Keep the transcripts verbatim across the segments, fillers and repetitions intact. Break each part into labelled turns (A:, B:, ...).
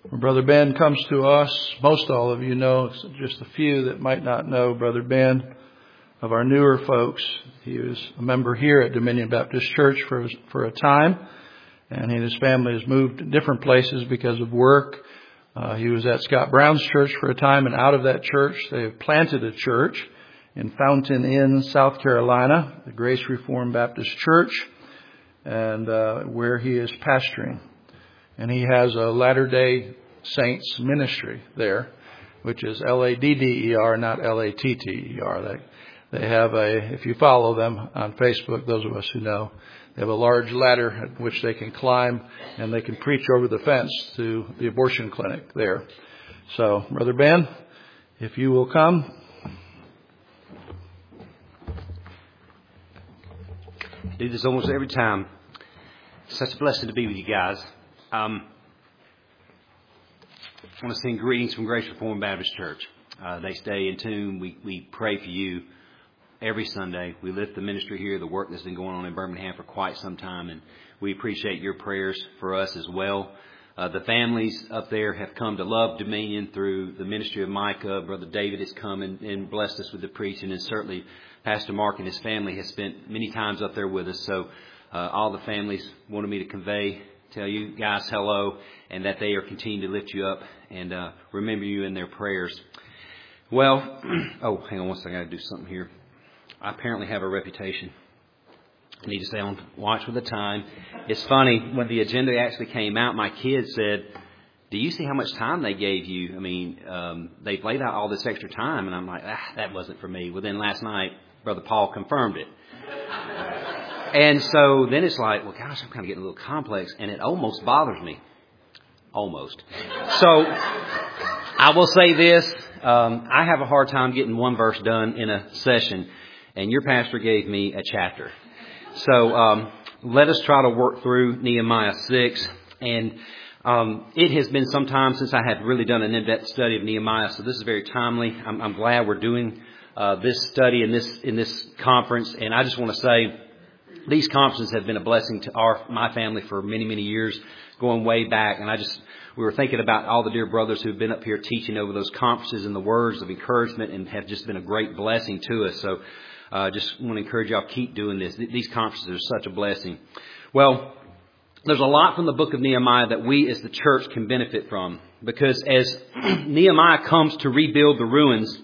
A: When Brother Ben comes to us, most all of you know, just a few that might not know Brother Ben, of our newer folks. He was a member here at Dominion Baptist Church for for a time, and he and his family has moved to different places because of work. Uh, he was at Scott Brown's church for a time, and out of that church, they have planted a church in Fountain Inn, South Carolina, the Grace Reformed Baptist Church, and uh, where he is pastoring. And he has a Latter-day Saints ministry there, which is L A D D E R, not L A T T E R. They, they have a, if you follow them on Facebook, those of us who know, they have a large ladder at which they can climb, and they can preach over the fence to the abortion clinic there. So, Brother Ben, if you will come.
B: I do this almost every time. It's such a blessing to be with you guys. Um, I want to send greetings from Grace Reformed Baptist Church. Uh, they stay in tune. We, we pray for you every Sunday. We lift the ministry here, the work that's been going on in Birmingham for quite some time, and we appreciate your prayers for us as well. Uh, the families up there have come to love Dominion through the ministry of Micah. Brother David has come and, and blessed us with the preaching, and certainly Pastor Mark and his family has spent many times up there with us. So uh, all the families wanted me to convey, tell you guys hello, and that they are continuing to lift you up and uh, remember you in their prayers. Well, oh, hang on one second. I got to do something here. I apparently have a reputation. I need to stay on watch with the time. It's funny, when the agenda actually came out, my kids said, do you see how much time they gave you? I mean, um, they've laid out all this extra time. And I'm like, ah, that wasn't for me. Well, then last night, Brother Paul confirmed it. And so then it's like, well, gosh, I'm kind of getting a little complex. And it almost bothers me. Almost. So I will say this. Um, I have a hard time getting one verse done in a session. And your pastor gave me a chapter. So um, let us try to work through Nehemiah six. And um, it has been some time since I had really done an in-depth study of Nehemiah. So this is very timely. I'm, I'm glad we're doing uh, this study in this in this conference. And I just want to say these conferences have been a blessing to our my family for many, many years, going way back. And I just we were thinking about all the dear brothers who've been up here teaching over those conferences and the words of encouragement and have just been a great blessing to us. So I uh, just want to encourage y'all, keep doing this. These conferences are such a blessing. Well, there's a lot from the book of Nehemiah that we as the church can benefit from. Because as Nehemiah comes to rebuild the ruins,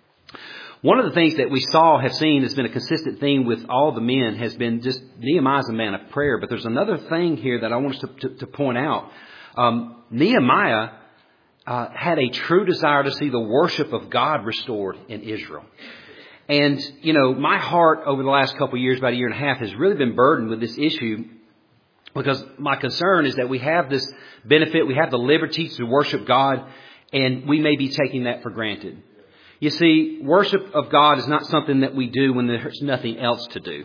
B: one of the things that we saw, have seen, has been a consistent theme with all the men, has been just Nehemiah's a man of prayer. But there's another thing here that I want us to, to, to point out. Um, Nehemiah uh, had a true desire to see the worship of God restored in Israel. And, you know, my heart over the last couple of years, about a year and a half, has really been burdened with this issue because my concern is that we have this benefit, we have the liberty to worship God, and we may be taking that for granted. You see, worship of God is not something that we do when there's nothing else to do.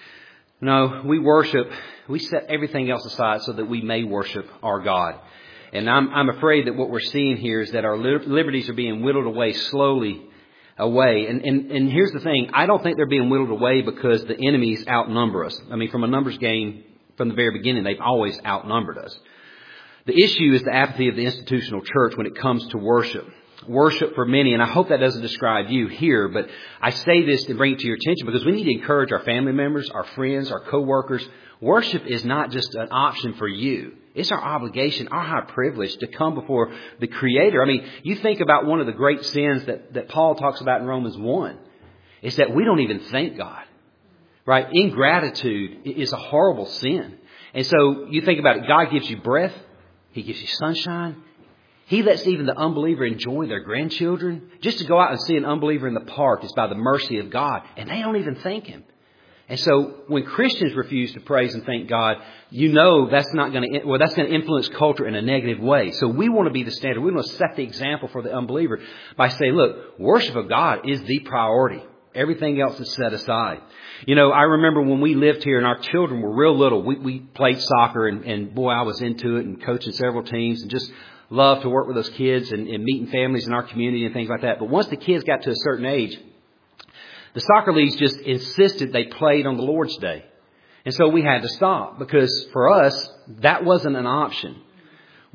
B: No, we worship, we set everything else aside so that we may worship our God. And I'm, I'm afraid that what we're seeing here is that our liberties are being whittled away slowly away. And, and, and here's the thing. I don't think they're being whittled away because the enemies outnumber us. I mean, from a numbers game, from the very beginning, they've always outnumbered us. The issue is the apathy of the institutional church when it comes to worship. Worship for many, and I hope that doesn't describe you here, but I say this to bring it to your attention because we need to encourage our family members, our friends, our co-workers. Worship is not just an option for you. It's our obligation, our high privilege to come before the Creator. I mean, you think about one of the great sins that, that Paul talks about in Romans one. Is that we don't even thank God. Right? Ingratitude is a horrible sin. And so you think about it. God gives you breath. He gives you sunshine. He lets even the unbeliever enjoy their grandchildren. Just to go out and see an unbeliever in the park is by the mercy of God. And they don't even thank Him. And so when Christians refuse to praise and thank God, you know that's not going to, well, that's going to influence culture in a negative way. So we want to be the standard. We want to set the example for the unbeliever by saying, look, worship of God is the priority. Everything else is set aside. You know, I remember when we lived here and our children were real little, we, we played soccer and, and boy, I was into it and coaching several teams and just loved to work with those kids and, and meeting families in our community and things like that. But once the kids got to a certain age, the soccer leagues just insisted they played on the Lord's Day. And so we had to stop because for us, that wasn't an option.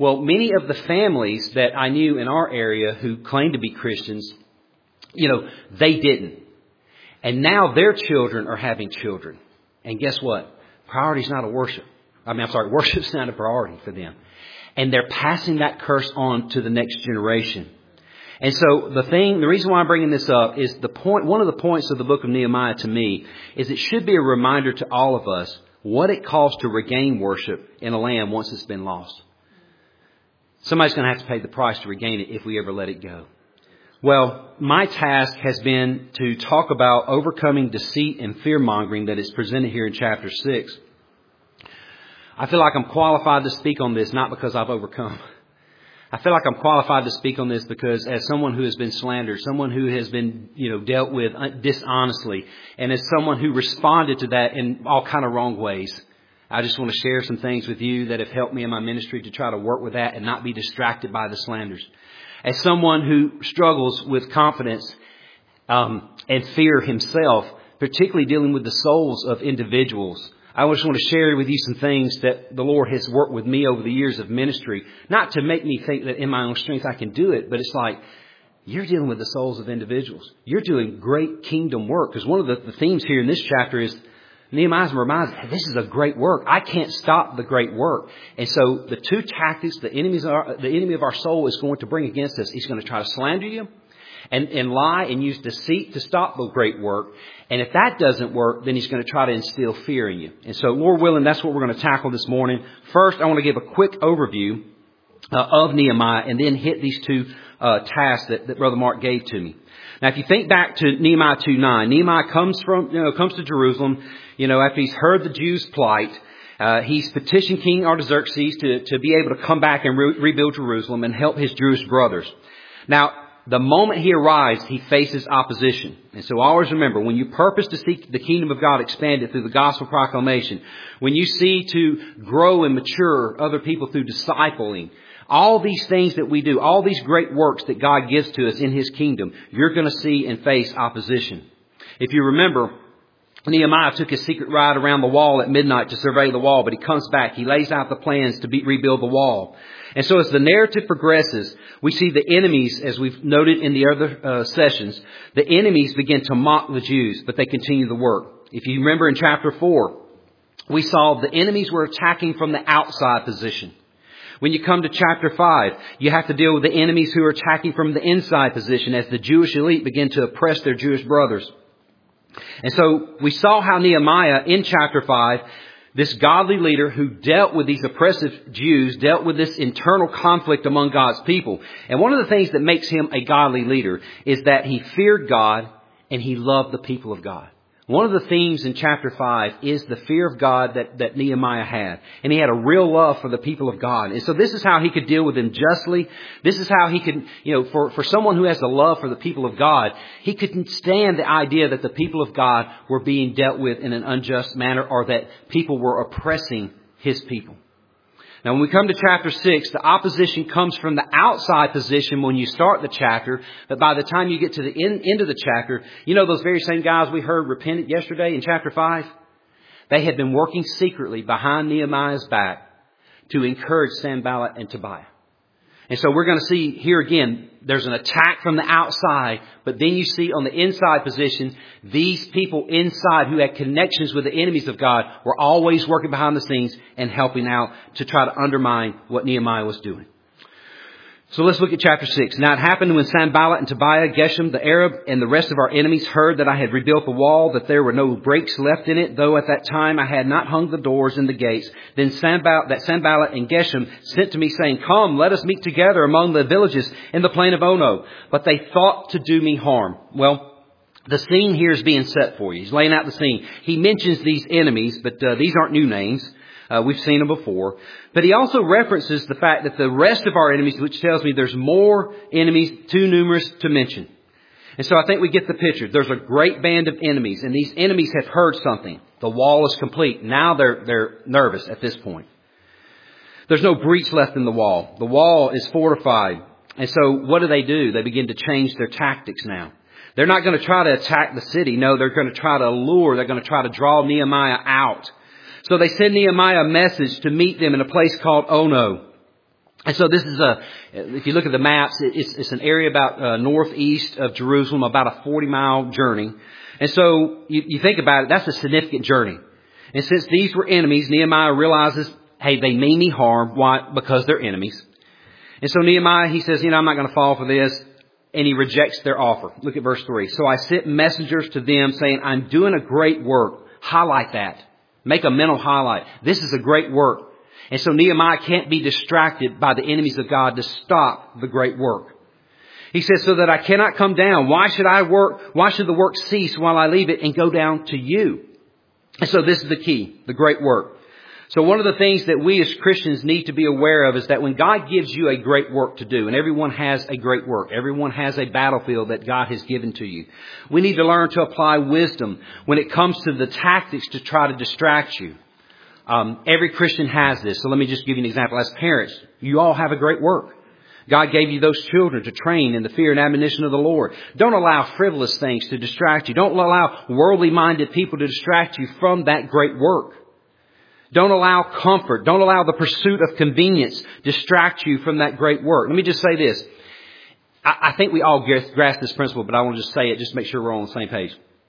B: Well, many of the families that I knew in our area who claimed to be Christians, you know, they didn't. And now their children are having children. And guess what? Priority's not a worship. I mean, I'm sorry, worship's not a priority for them. And they're passing that curse on to the next generation. And so the thing, the reason why I'm bringing this up is the point, one of the points of the book of Nehemiah to me is it should be a reminder to all of us what it costs to regain worship in a land once it's been lost. Somebody's going to have to pay the price to regain it if we ever let it go. Well, my task has been to talk about overcoming deceit and fear-mongering that is presented here in chapter six. I feel like I'm qualified to speak on this, not because I've overcome. I feel like I'm qualified to speak on this because as someone who has been slandered, someone who has been, you know, dealt with dishonestly, and as someone who responded to that in all kind of wrong ways, I just want to share some things with you that have helped me in my ministry to try to work with that and not be distracted by the slanders. As someone who struggles with confidence um, and fear himself, particularly dealing with the souls of individuals, I just want to share with you some things that the Lord has worked with me over the years of ministry. Not to make me think that in my own strength I can do it, but it's like, you're dealing with the souls of individuals. You're doing great kingdom work. Because one of the, the themes here in this chapter is Nehemiah reminds us, this is a great work. I can't stop the great work. And so the two tactics the enemies are, the enemy of our soul is going to bring against us, he's going to try to slander you and, and lie and use deceit to stop the great work. And if that doesn't work, then he's going to try to instill fear in you. And so, Lord willing, that's what we're going to tackle this morning. First, I want to give a quick overview uh, of Nehemiah and then hit these two uh, tasks that, that Brother Mark gave to me. Now, if you think back to Nehemiah two nine, Nehemiah comes from, you know, comes to Jerusalem, you know, after he's heard the Jews' plight. Uh, he's petitioned King Artaxerxes to, to be able to come back and re- rebuild Jerusalem and help his Jewish brothers. Now, the moment he arrives, he faces opposition. And so always remember, when you purpose to see the kingdom of God expanded through the gospel proclamation, when you see to grow and mature other people through discipling, all these things that we do, all these great works that God gives to us in His kingdom, you're going to see and face opposition. If you remember, Nehemiah took his secret ride around the wall at midnight to survey the wall, but he comes back. He lays out the plans to be, rebuild the wall. And so as the narrative progresses, we see the enemies, as we've noted in the other uh, sessions, the enemies begin to mock the Jews, but they continue the work. If you remember in chapter four, we saw the enemies were attacking from the outside position. When you come to chapter five, you have to deal with the enemies who are attacking from the inside position as the Jewish elite begin to oppress their Jewish brothers. And so we saw how Nehemiah in chapter five, this godly leader who dealt with these oppressive Jews, dealt with this internal conflict among God's people. And one of the things that makes him a godly leader is that he feared God and he loved the people of God. One of the themes in chapter five is the fear of God that, that Nehemiah had. And he had a real love for the people of God. And so this is how he could deal with them justly. This is how he could, you know, for, for someone who has a love for the people of God, he couldn't stand the idea that the people of God were being dealt with in an unjust manner or that people were oppressing his people. Now, when we come to chapter six, the opposition comes from the outside position when you start the chapter. But by the time you get to the end, end of the chapter, you know those very same guys we heard repented yesterday in chapter five? They had been working secretly behind Nehemiah's back to encourage Sanballat and Tobiah. And so we're going to see here again, there's an attack from the outside, but then you see on the inside position, these people inside who had connections with the enemies of God were always working behind the scenes and helping out to try to undermine what Nehemiah was doing. So let's look at chapter six. Now it happened when Sanballat and Tobiah, Geshem the Arab, and the rest of our enemies heard that I had rebuilt the wall, that there were no breaks left in it, though at that time I had not hung the doors and the gates. Then Sanballat, that Sanballat and Geshem sent to me saying, "Come, let us meet together among the villages in the plain of Ono." But they thought to do me harm. Well, the scene here is being set for you. He's laying out the scene. He mentions these enemies, but uh, these aren't new names. Uh, we've seen them before. But he also references the fact that the rest of our enemies, which tells me there's more enemies, too numerous to mention. And so I think we get the picture. There's a great band of enemies, and these enemies have heard something. The wall is complete. Now they're, they're nervous at this point. There's no breach left in the wall. The wall is fortified. And so what do they do? They begin to change their tactics now. They're not going to try to attack the city. No, they're going to try to lure. They're going to try to draw Nehemiah out. So they send Nehemiah a message to meet them in a place called Ono. And so this is a, if you look at the maps, it's, it's an area about uh, northeast of Jerusalem, about a forty mile journey. And so you, you think about it, that's a significant journey. And since these were enemies, Nehemiah realizes, hey, they mean me harm. Why? Because they're enemies. And so Nehemiah, he says, you know, I'm not going to fall for this. And he rejects their offer. Look at verse three. So I sent messengers to them saying, I'm doing a great work. Highlight that. Make a mental highlight. This is a great work. And so Nehemiah can't be distracted by the enemies of God to stop the great work. He says, so that I cannot come down. Why should I work? Why should the work cease while I leave it and go down to you? And so this is the key, the great work. So one of the things that we as Christians need to be aware of is that when God gives you a great work to do, and everyone has a great work, everyone has a battlefield that God has given to you, we need to learn to apply wisdom when it comes to the tactics to try to distract you. Um, every Christian has this. So let me just give you an example. As parents, you all have a great work. God gave you those children to train in the fear and admonition of the Lord. Don't allow frivolous things to distract you. Don't allow worldly-minded people to distract you from that great work. Don't allow comfort. Don't allow the pursuit of convenience distract you from that great work. Let me just say this. I, I think we all grasp this principle, but I want to just say it just to make sure we're all on the same page.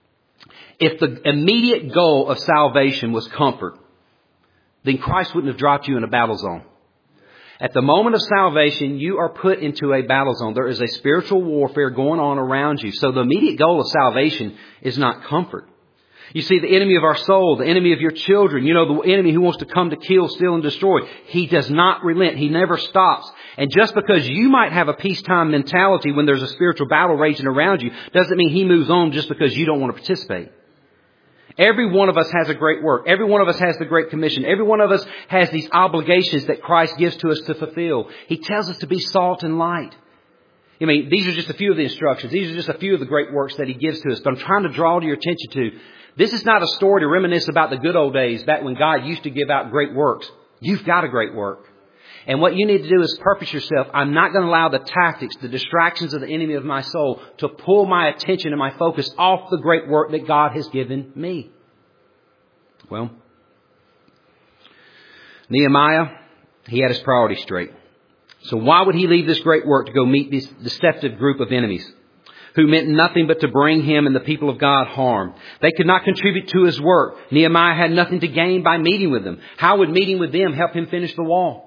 B: If the immediate goal of salvation was comfort, then Christ wouldn't have dropped you in a battle zone. At the moment of salvation, you are put into a battle zone. There is a spiritual warfare going on around you. So the immediate goal of salvation is not comfort. You see, the enemy of our soul, the enemy of your children, you know, the enemy who wants to come to kill, steal, and destroy, he does not relent. He never stops. And just because you might have a peacetime mentality when there's a spiritual battle raging around you, doesn't mean he moves on just because you don't want to participate. Every one of us has a great work. Every one of us has the Great Commission. Every one of us has these obligations that Christ gives to us to fulfill. He tells us to be salt and light. I mean, these are just a few of the instructions. These are just a few of the great works that he gives to us. But I'm trying to draw to your attention to, this is not a story to reminisce about the good old days, back when God used to give out great works. You've got a great work. And what you need to do is purpose yourself. I'm not going to allow the tactics, the distractions of the enemy of my soul to pull my attention and my focus off the great work that God has given me. Well, Nehemiah, he had his priorities straight. So why would he leave this great work to go meet this deceptive group of enemies who meant nothing but to bring him and the people of God harm? They could not contribute to his work. Nehemiah had nothing to gain by meeting with them. How would meeting with them help him finish the wall?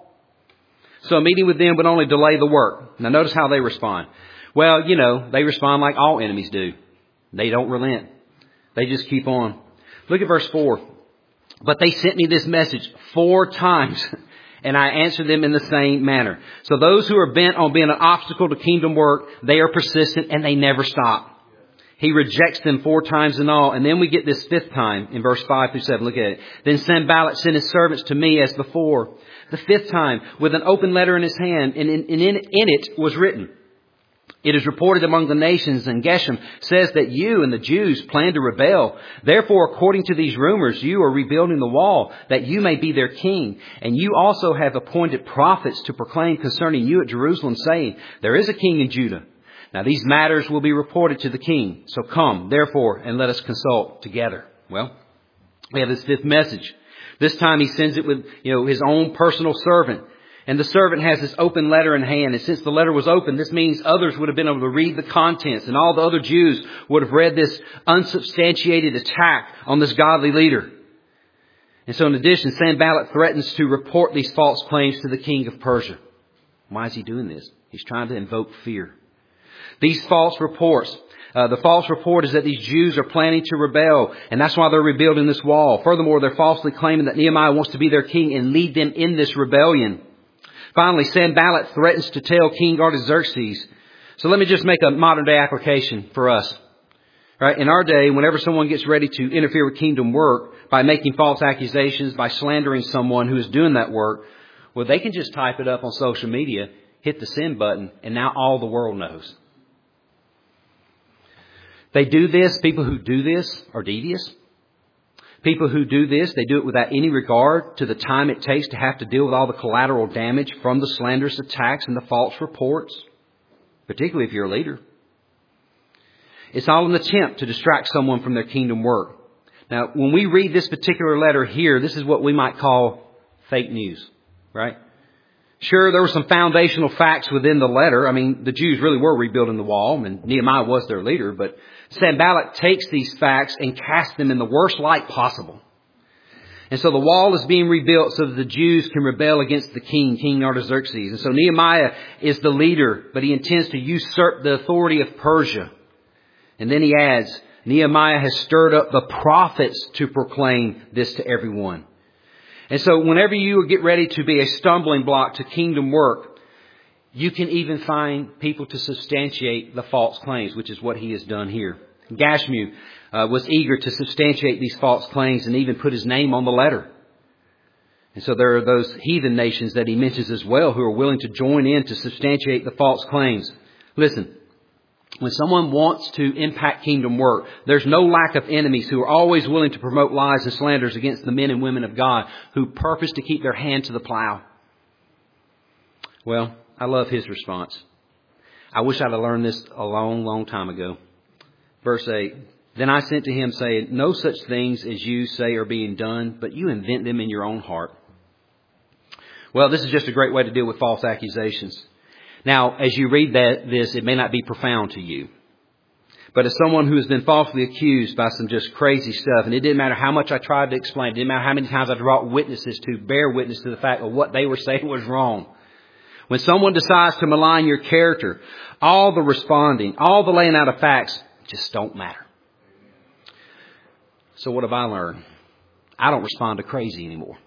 B: So a meeting with them would only delay the work. Now notice how they respond. Well, you know, they respond like all enemies do. They don't relent. They just keep on. Look at verse four. But they sent me this message four times, and I answered them in the same manner. So those who are bent on being an obstacle to kingdom work, they are persistent and they never stop. He rejects them four times in all. And then we get this fifth time in verse five through seven. Look at it. Then Sanballat sent his servants to me as before. The fifth time with an open letter in his hand, and in, in, in it was written, it is reported among the nations, and Geshem says that you and the Jews plan to rebel. Therefore, according to these rumors, you are rebuilding the wall, that you may be their king. And you also have appointed prophets to proclaim concerning you at Jerusalem, saying, there is a king in Judah. Now these matters will be reported to the king. So come, therefore, and let us consult together. Well, we have this fifth message. This time he sends it with, you know, his own personal servant. And the servant has this open letter in hand. And since the letter was open, this means others would have been able to read the contents. And all the other Jews would have read this unsubstantiated attack on this godly leader. And so in addition, Sanballat threatens to report these false claims to the king of Persia. Why is he doing this? He's trying to invoke fear. These false reports, uh, the false report is that these Jews are planning to rebel, and that's why they're rebuilding this wall. Furthermore, they're falsely claiming that Nehemiah wants to be their king and lead them in this rebellion. Finally, Sanballat threatens to tell King Artaxerxes. So let me just make a modern day application for us. Right? In our day, whenever someone gets ready to interfere with kingdom work by making false accusations, by slandering someone who is doing that work, well, they can just type it up on social media, hit the send button, and now all the world knows. They do this, people who do this are devious. People who do this, they do it without any regard to the time it takes to have to deal with all the collateral damage from the slanderous attacks and the false reports, particularly if you're a leader. It's all an attempt to distract someone from their kingdom work. Now, when we read this particular letter here, this is what we might call fake news, right? Sure, there were some foundational facts within the letter. I mean, the Jews really were rebuilding the wall, and Nehemiah was their leader. But Sanballat takes these facts and casts them in the worst light possible. And so the wall is being rebuilt so that the Jews can rebel against the king, King Artaxerxes. And so Nehemiah is the leader, but he intends to usurp the authority of Persia. And then he adds, Nehemiah has stirred up the prophets to proclaim this to everyone. And so whenever you get ready to be a stumbling block to kingdom work, you can even find people to substantiate the false claims, which is what he has done here. Gashmu uh, was eager to substantiate these false claims and even put his name on the letter. And so there are those heathen nations that he mentions as well who are willing to join in to substantiate the false claims. Listen, when someone wants to impact kingdom work, there's no lack of enemies who are always willing to promote lies and slanders against the men and women of God who purpose to keep their hand to the plow. Well, I love his response. I wish I'd have learned this a long, long time ago. Verse eight, then I sent to him saying, no such things as you say are being done, but you invent them in your own heart. Well, this is just a great way to deal with false accusations. Now, as you read that, this, it may not be profound to you. But as someone who has been falsely accused by some just crazy stuff, and it didn't matter how much I tried to explain, it didn't matter how many times I brought witnesses to bear witness to the fact of what they were saying was wrong. When someone decides to malign your character, all the responding, all the laying out of facts just don't matter. So what have I learned? I don't respond to crazy anymore.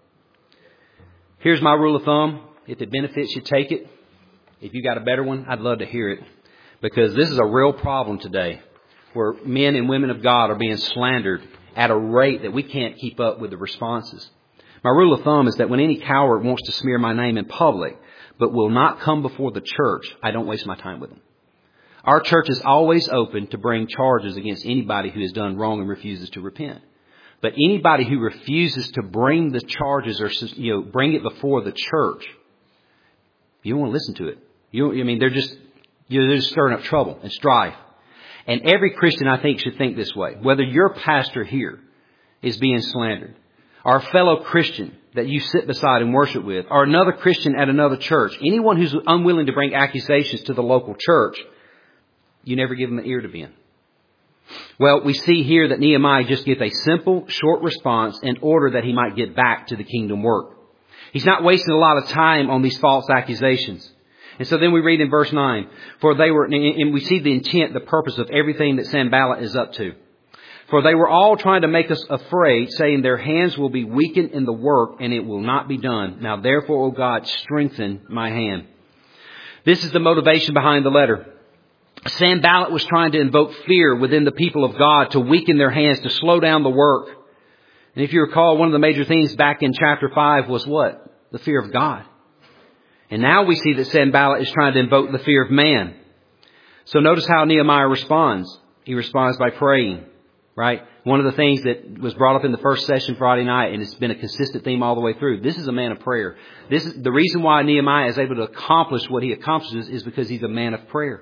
B: Here's my rule of thumb. If it benefits you, take it. If you got a better one, I'd love to hear it. Because this is a real problem today where men and women of God are being slandered at a rate that we can't keep up with the responses. My rule of thumb is that when any coward wants to smear my name in public but will not come before the church, I don't waste my time with them. Our church is always open to bring charges against anybody who has done wrong and refuses to repent. But anybody who refuses to bring the charges or, you know, bring it before the church, you don't want to listen to it. You, I mean, they're just, you know, they're just stirring up trouble and strife. And every Christian, I think, should think this way. Whether your pastor here is being slandered, or a fellow Christian that you sit beside and worship with, or another Christian at another church, anyone who's unwilling to bring accusations to the local church, you never give them an ear to bend. Well, we see here that Nehemiah just gives a simple, short response in order that he might get back to the kingdom work. He's not wasting a lot of time on these false accusations. And so then we read in verse nine, for they were, and we see the intent, the purpose of everything that Sanballat is up to. For they were all trying to make us afraid, saying their hands will be weakened in the work and it will not be done. Now therefore, O God, strengthen my hand. This is the motivation behind the letter. Sanballat was trying to invoke fear within the people of God to weaken their hands, to slow down the work. And if you recall, one of the major things back in chapter five was what? The fear of God. And now we see that Sanballat is trying to invoke the fear of man. So notice how Nehemiah responds. He responds by praying, right? One of the things that was brought up in the first session Friday night, and it's been a consistent theme all the way through. This is a man of prayer. This is the reason why Nehemiah is able to accomplish what he accomplishes is because he's a man of prayer.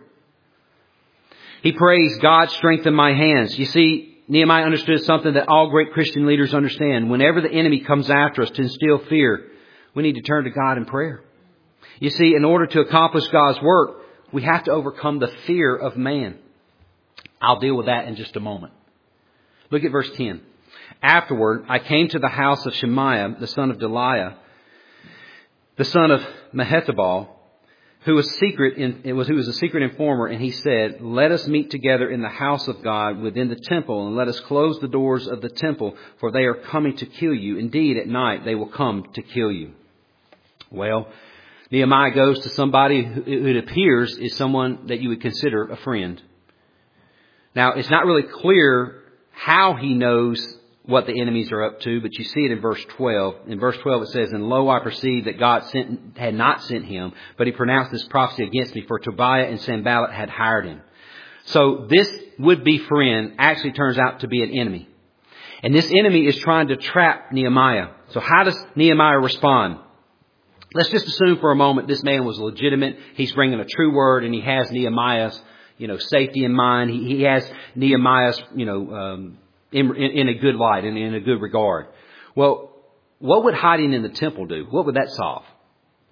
B: He prays, God, strengthen my hands. You see, Nehemiah understood something that all great Christian leaders understand. Whenever the enemy comes after us to instill fear, we need to turn to God in prayer. You see, in order to accomplish God's work, we have to overcome the fear of man. I'll deal with that in just a moment. Look at verse ten. Afterward, I came to the house of Shemaiah, the son of Delaiah, the son of Mehetabel, who was secret in, it was who was a secret informer, and he said, let us meet together in the house of God within the temple, and let us close the doors of the temple, for they are coming to kill you. Indeed, at night they will come to kill you. Well, Nehemiah goes to somebody who it appears is someone that you would consider a friend. Now, it's not really clear how he knows what the enemies are up to, but you see it in verse twelve. In verse twelve it says, and lo, I perceived that God sent, had not sent him, but he pronounced this prophecy against me, for Tobiah and Sanballat had hired him. So this would-be friend actually turns out to be an enemy. And this enemy is trying to trap Nehemiah. So how does Nehemiah respond? Let's just assume for a moment this man was legitimate. He's bringing a true word, and he has Nehemiah's, you know, safety in mind. He, he has Nehemiah's, you know, um, in, in, in a good light and in a good regard. Well, what would hiding in the temple do? What would that solve?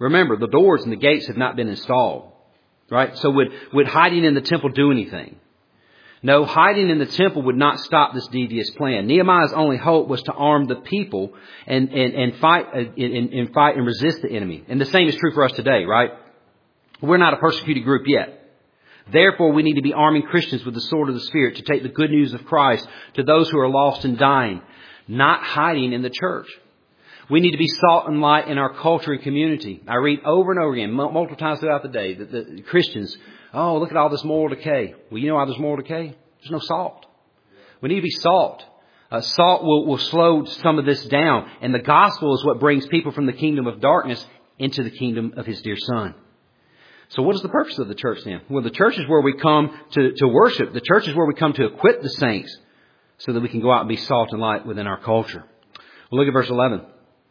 B: Remember, the doors and the gates have not been installed. Right? So would, would hiding in the temple do anything? No, hiding in the temple would not stop this devious plan. Nehemiah's only hope was to arm the people and, and, and fight, uh, and, and fight and resist the enemy. And the same is true for us today, right? We're not a persecuted group yet. Therefore, we need to be arming Christians with the sword of the Spirit to take the good news of Christ to those who are lost and dying, not hiding in the church. We need to be salt and light in our culture and community. I read over and over again, multiple times throughout the day, that the Christians, oh, look at all this moral decay. Well, you know why there's moral decay? There's no salt. We need to be salt. Uh, salt will, will slow some of this down. And the gospel is what brings people from the kingdom of darkness into the kingdom of His dear Son. So what is the purpose of the church then? Well, the church is where we come to, to worship. The church is where we come to equip the saints so that we can go out and be salt and light within our culture. Well, look at verse eleven.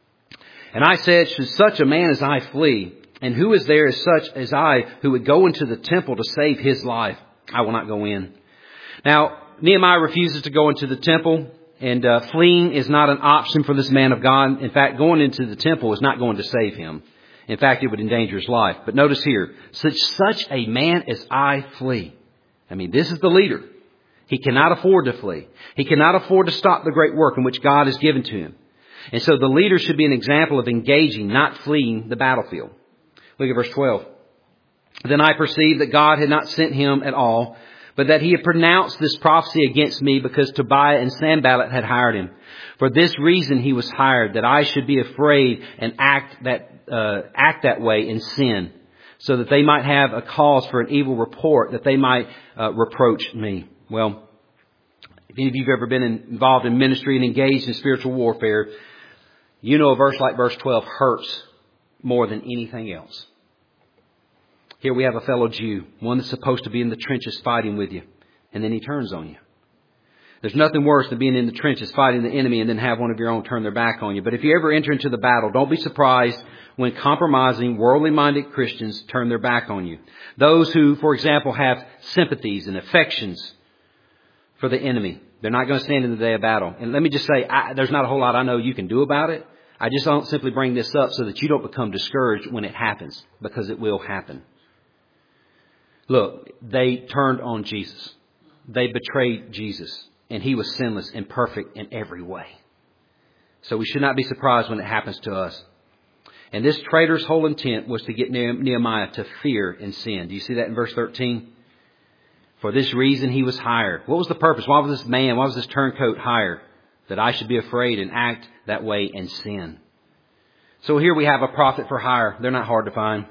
B: And I said, should such a man as I flee? And who is there as such as I who would go into the temple to save his life? I will not go in. Now, Nehemiah refuses to go into the temple, and uh, fleeing is not an option for this man of God. In fact, going into the temple is not going to save him. In fact, it would endanger his life. But notice here, such, such a man as I flee. I mean, this is the leader. He cannot afford to flee. He cannot afford to stop the great work in which God has given to him. And so the leader should be an example of engaging, not fleeing the battlefield. Look at verse twelve. Then I perceived that God had not sent him at all, but that He had pronounced this prophecy against me because Tobiah and Sanballat had hired him. For this reason he was hired, that I should be afraid and act that uh, act that way in sin, so that they might have a cause for an evil report, that they might uh, reproach me. Well, if any of you have ever been involved in ministry and engaged in spiritual warfare, you know a verse like verse twelve hurts more than anything else. Here we have a fellow Jew, one that's supposed to be in the trenches fighting with you, and then he turns on you. There's nothing worse than being in the trenches fighting the enemy and then have one of your own turn their back on you. But if you ever enter into the battle, don't be surprised when compromising, worldly-minded Christians turn their back on you. Those who, for example, have sympathies and affections for the enemy, they're not going to stand in the day of battle. And let me just say, I, there's not a whole lot I know you can do about it. I just don't simply bring this up so that you don't become discouraged when it happens, because it will happen. Look, they turned on Jesus. They betrayed Jesus. And He was sinless and perfect in every way. So we should not be surprised when it happens to us. And this traitor's whole intent was to get Nehemiah to fear and sin. Do you see that in verse thirteen? For this reason he was hired. What was the purpose? Why was this man, why was this turncoat hired? That I should be afraid and act that way and sin. So here we have a prophet for hire. They're not hard to find.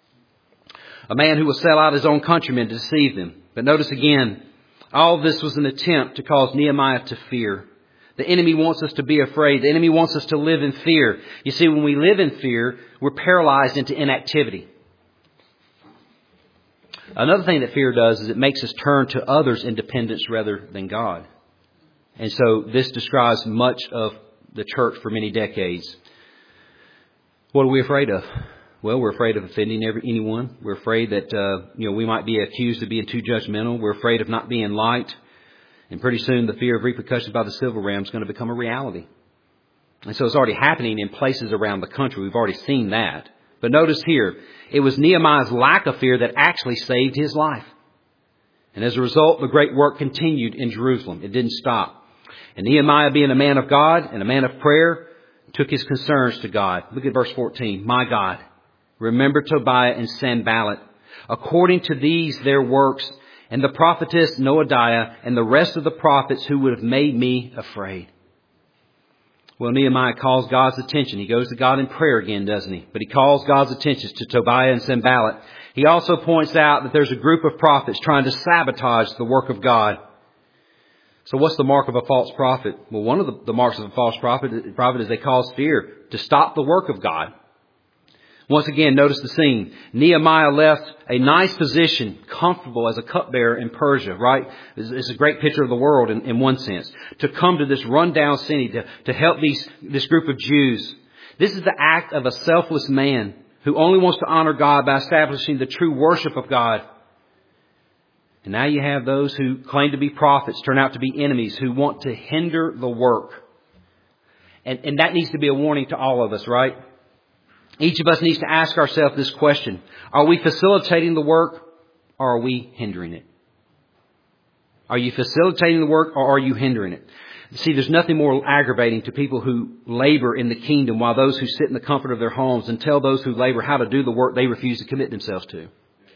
B: A man who will sell out his own countrymen to deceive them. But notice again, all this was an attempt to cause Nehemiah to fear. The enemy wants us to be afraid. The enemy wants us to live in fear. You see, when we live in fear, we're paralyzed into inactivity. Another thing that fear does is it makes us turn to others' independence rather than God. And so this describes much of the church for many decades. What are we afraid of? Well, we're afraid of offending every, anyone. We're afraid that, uh, you know, we might be accused of being too judgmental. We're afraid of not being liked. And pretty soon the fear of repercussions by the civil realm is going to become a reality. And so it's already happening in places around the country. We've already seen that. But notice here, it was Nehemiah's lack of fear that actually saved his life. And as a result, the great work continued in Jerusalem. It didn't stop. And Nehemiah, being a man of God and a man of prayer, took his concerns to God. Look at verse fourteen. My God, remember Tobiah and Sanballat, according to these their works, and the prophetess Noadiah, and the rest of the prophets who would have made me afraid. Well, Nehemiah calls God's attention. He goes to God in prayer again, doesn't he? But he calls God's attention to Tobiah and Sanballat. He also points out that there's a group of prophets trying to sabotage the work of God. So what's the mark of a false prophet? Well, one of the, the marks of a false prophet, prophet is they cause fear to stop the work of God. Once again, notice the scene. Nehemiah left a nice position, comfortable as a cupbearer in Persia, right? It's, it's a great picture of the world in, in one sense. To come to this rundown city to, to help these, this group of Jews. This is the act of a selfless man who only wants to honor God by establishing the true worship of God. And now you have those who claim to be prophets turn out to be enemies who want to hinder the work. And, and that needs to be a warning to all of us, right? Each of us needs to ask ourselves this question. Are we facilitating the work or are we hindering it? Are you facilitating the work or are you hindering it? See, there's nothing more aggravating to people who labor in the kingdom while those who sit in the comfort of their homes and tell those who labor how to do the work they refuse to commit themselves to.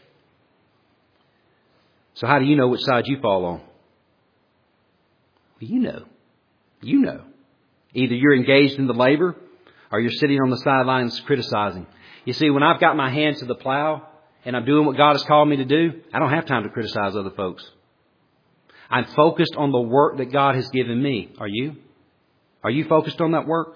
B: So how do you know which side you fall on? Well, you know. You know. Either you're engaged in the labor or you're sitting on the sidelines criticizing. You see, when I've got my hand to the plow and I'm doing what God has called me to do, I don't have time to criticize other folks. I'm focused on the work that God has given me. Are you? Are you focused on that work?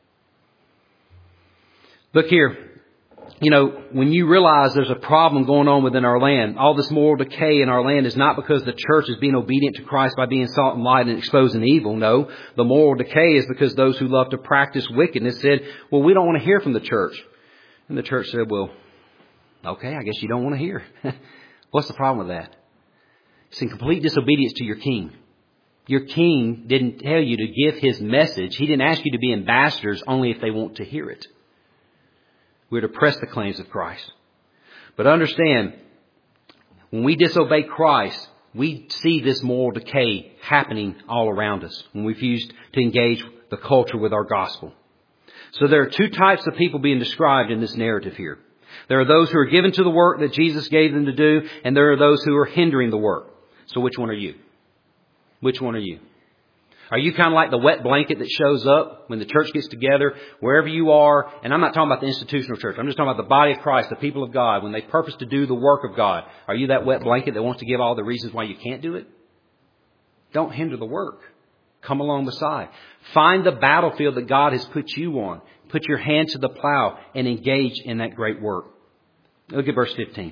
B: Look here. You know, when you realize there's a problem going on within our land, all this moral decay in our land is not because the church is being obedient to Christ by being salt and light and exposing evil. No, the moral decay is because those who love to practice wickedness said, well, we don't want to hear from the church. And the church said, well, okay, I guess you don't want to hear. What's the problem with that? It's in complete disobedience to your king. Your king didn't tell you to give his message. He didn't ask you to be ambassadors only if they want to hear it. We're to press the claims of Christ. But understand, when we disobey Christ, we see this moral decay happening all around us when we refuse to engage the culture with our gospel. So there are two types of people being described in this narrative here. There are those who are given to the work that Jesus gave them to do, and there are those who are hindering the work. So which one are you? Which one are you? Are you kind of like the wet blanket that shows up when the church gets together, wherever you are? And I'm not talking about the institutional church. I'm just talking about the body of Christ, the people of God, when they purpose to do the work of God. Are you that wet blanket that wants to give all the reasons why you can't do it? Don't hinder the work. Come along beside. Find the battlefield that God has put you on. Put your hand to the plow and engage in that great work. Look at verse fifteen.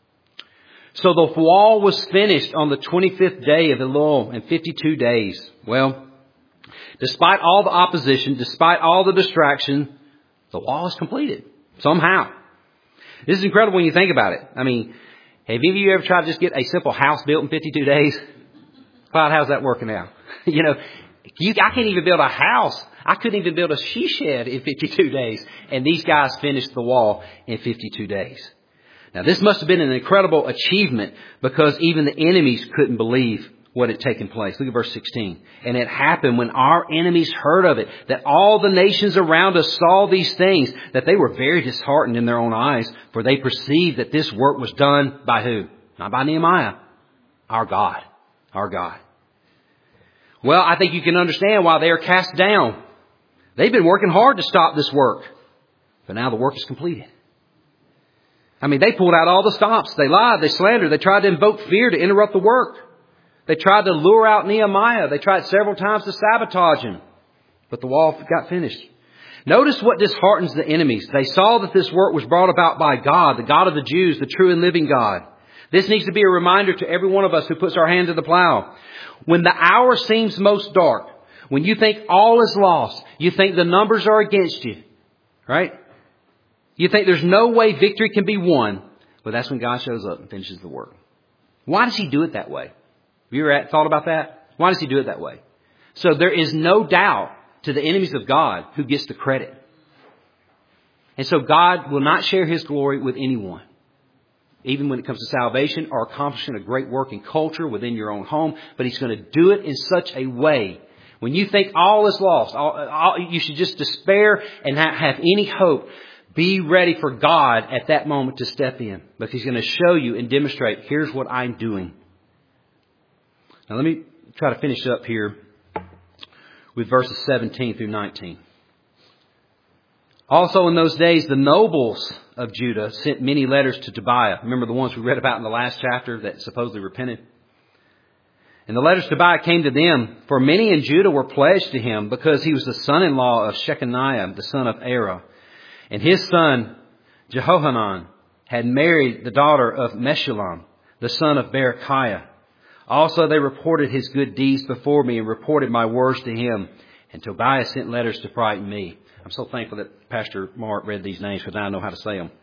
B: So the wall was finished on the twenty-fifth day of Elul in fifty-two days. Well, despite all the opposition, despite all the distraction, the wall is completed somehow. This is incredible when you think about it. I mean, have any of you ever tried to just get a simple house built in fifty-two days? Clyde, how's that working out? you know, you, I can't even build a house. I couldn't even build a she shed in fifty-two days. And these guys finished the wall in fifty-two days. Now, this must have been an incredible achievement because even the enemies couldn't believe what had taken place. Look at verse sixteen. And it happened when our enemies heard of it, that all the nations around us saw these things, that they were very disheartened in their own eyes, for they perceived that this work was done by who? Not by Nehemiah. Our God. Our God. Well, I think you can understand why they are cast down. They've been working hard to stop this work, but now the work is completed. I mean, they pulled out all the stops. They lied. They slandered. They tried to invoke fear to interrupt the work. They tried to lure out Nehemiah. They tried several times to sabotage him. But the wall got finished. Notice what disheartens the enemies. They saw that this work was brought about by God, the God of the Jews, the true and living God. This needs to be a reminder to every one of us who puts our hand to the plow. When the hour seems most dark, when you think all is lost, you think the numbers are against you, right? You think there's no way victory can be won. Well, that's when God shows up and finishes the work. Why does he do it that way? Have you ever thought about that? Why does he do it that way? So there is no doubt to the enemies of God who gets the credit. And so God will not share his glory with anyone. Even when it comes to salvation or accomplishing a great work in culture within your own home. But he's going to do it in such a way. When you think all is lost, all, all, you should just despair and not have any hope. Be ready for God at that moment to step in. Because he's going to show you and demonstrate, here's what I'm doing. Now let me try to finish up here with verses seventeen through nineteen. Also in those days, the nobles of Judah sent many letters to Tobiah. Remember the ones we read about in the last chapter that supposedly repented? And the letters to Tobiah came to them, for many in Judah were pledged to him because he was the son-in-law of Shechaniah, the son of Arah. And his son, Jehohanan, had married the daughter of Meshullam, the son of Berechiah. Also they reported his good deeds before me and reported my words to him. And Tobiah sent letters to frighten me. I'm so thankful that Pastor Mark read these names because now I know how to say them.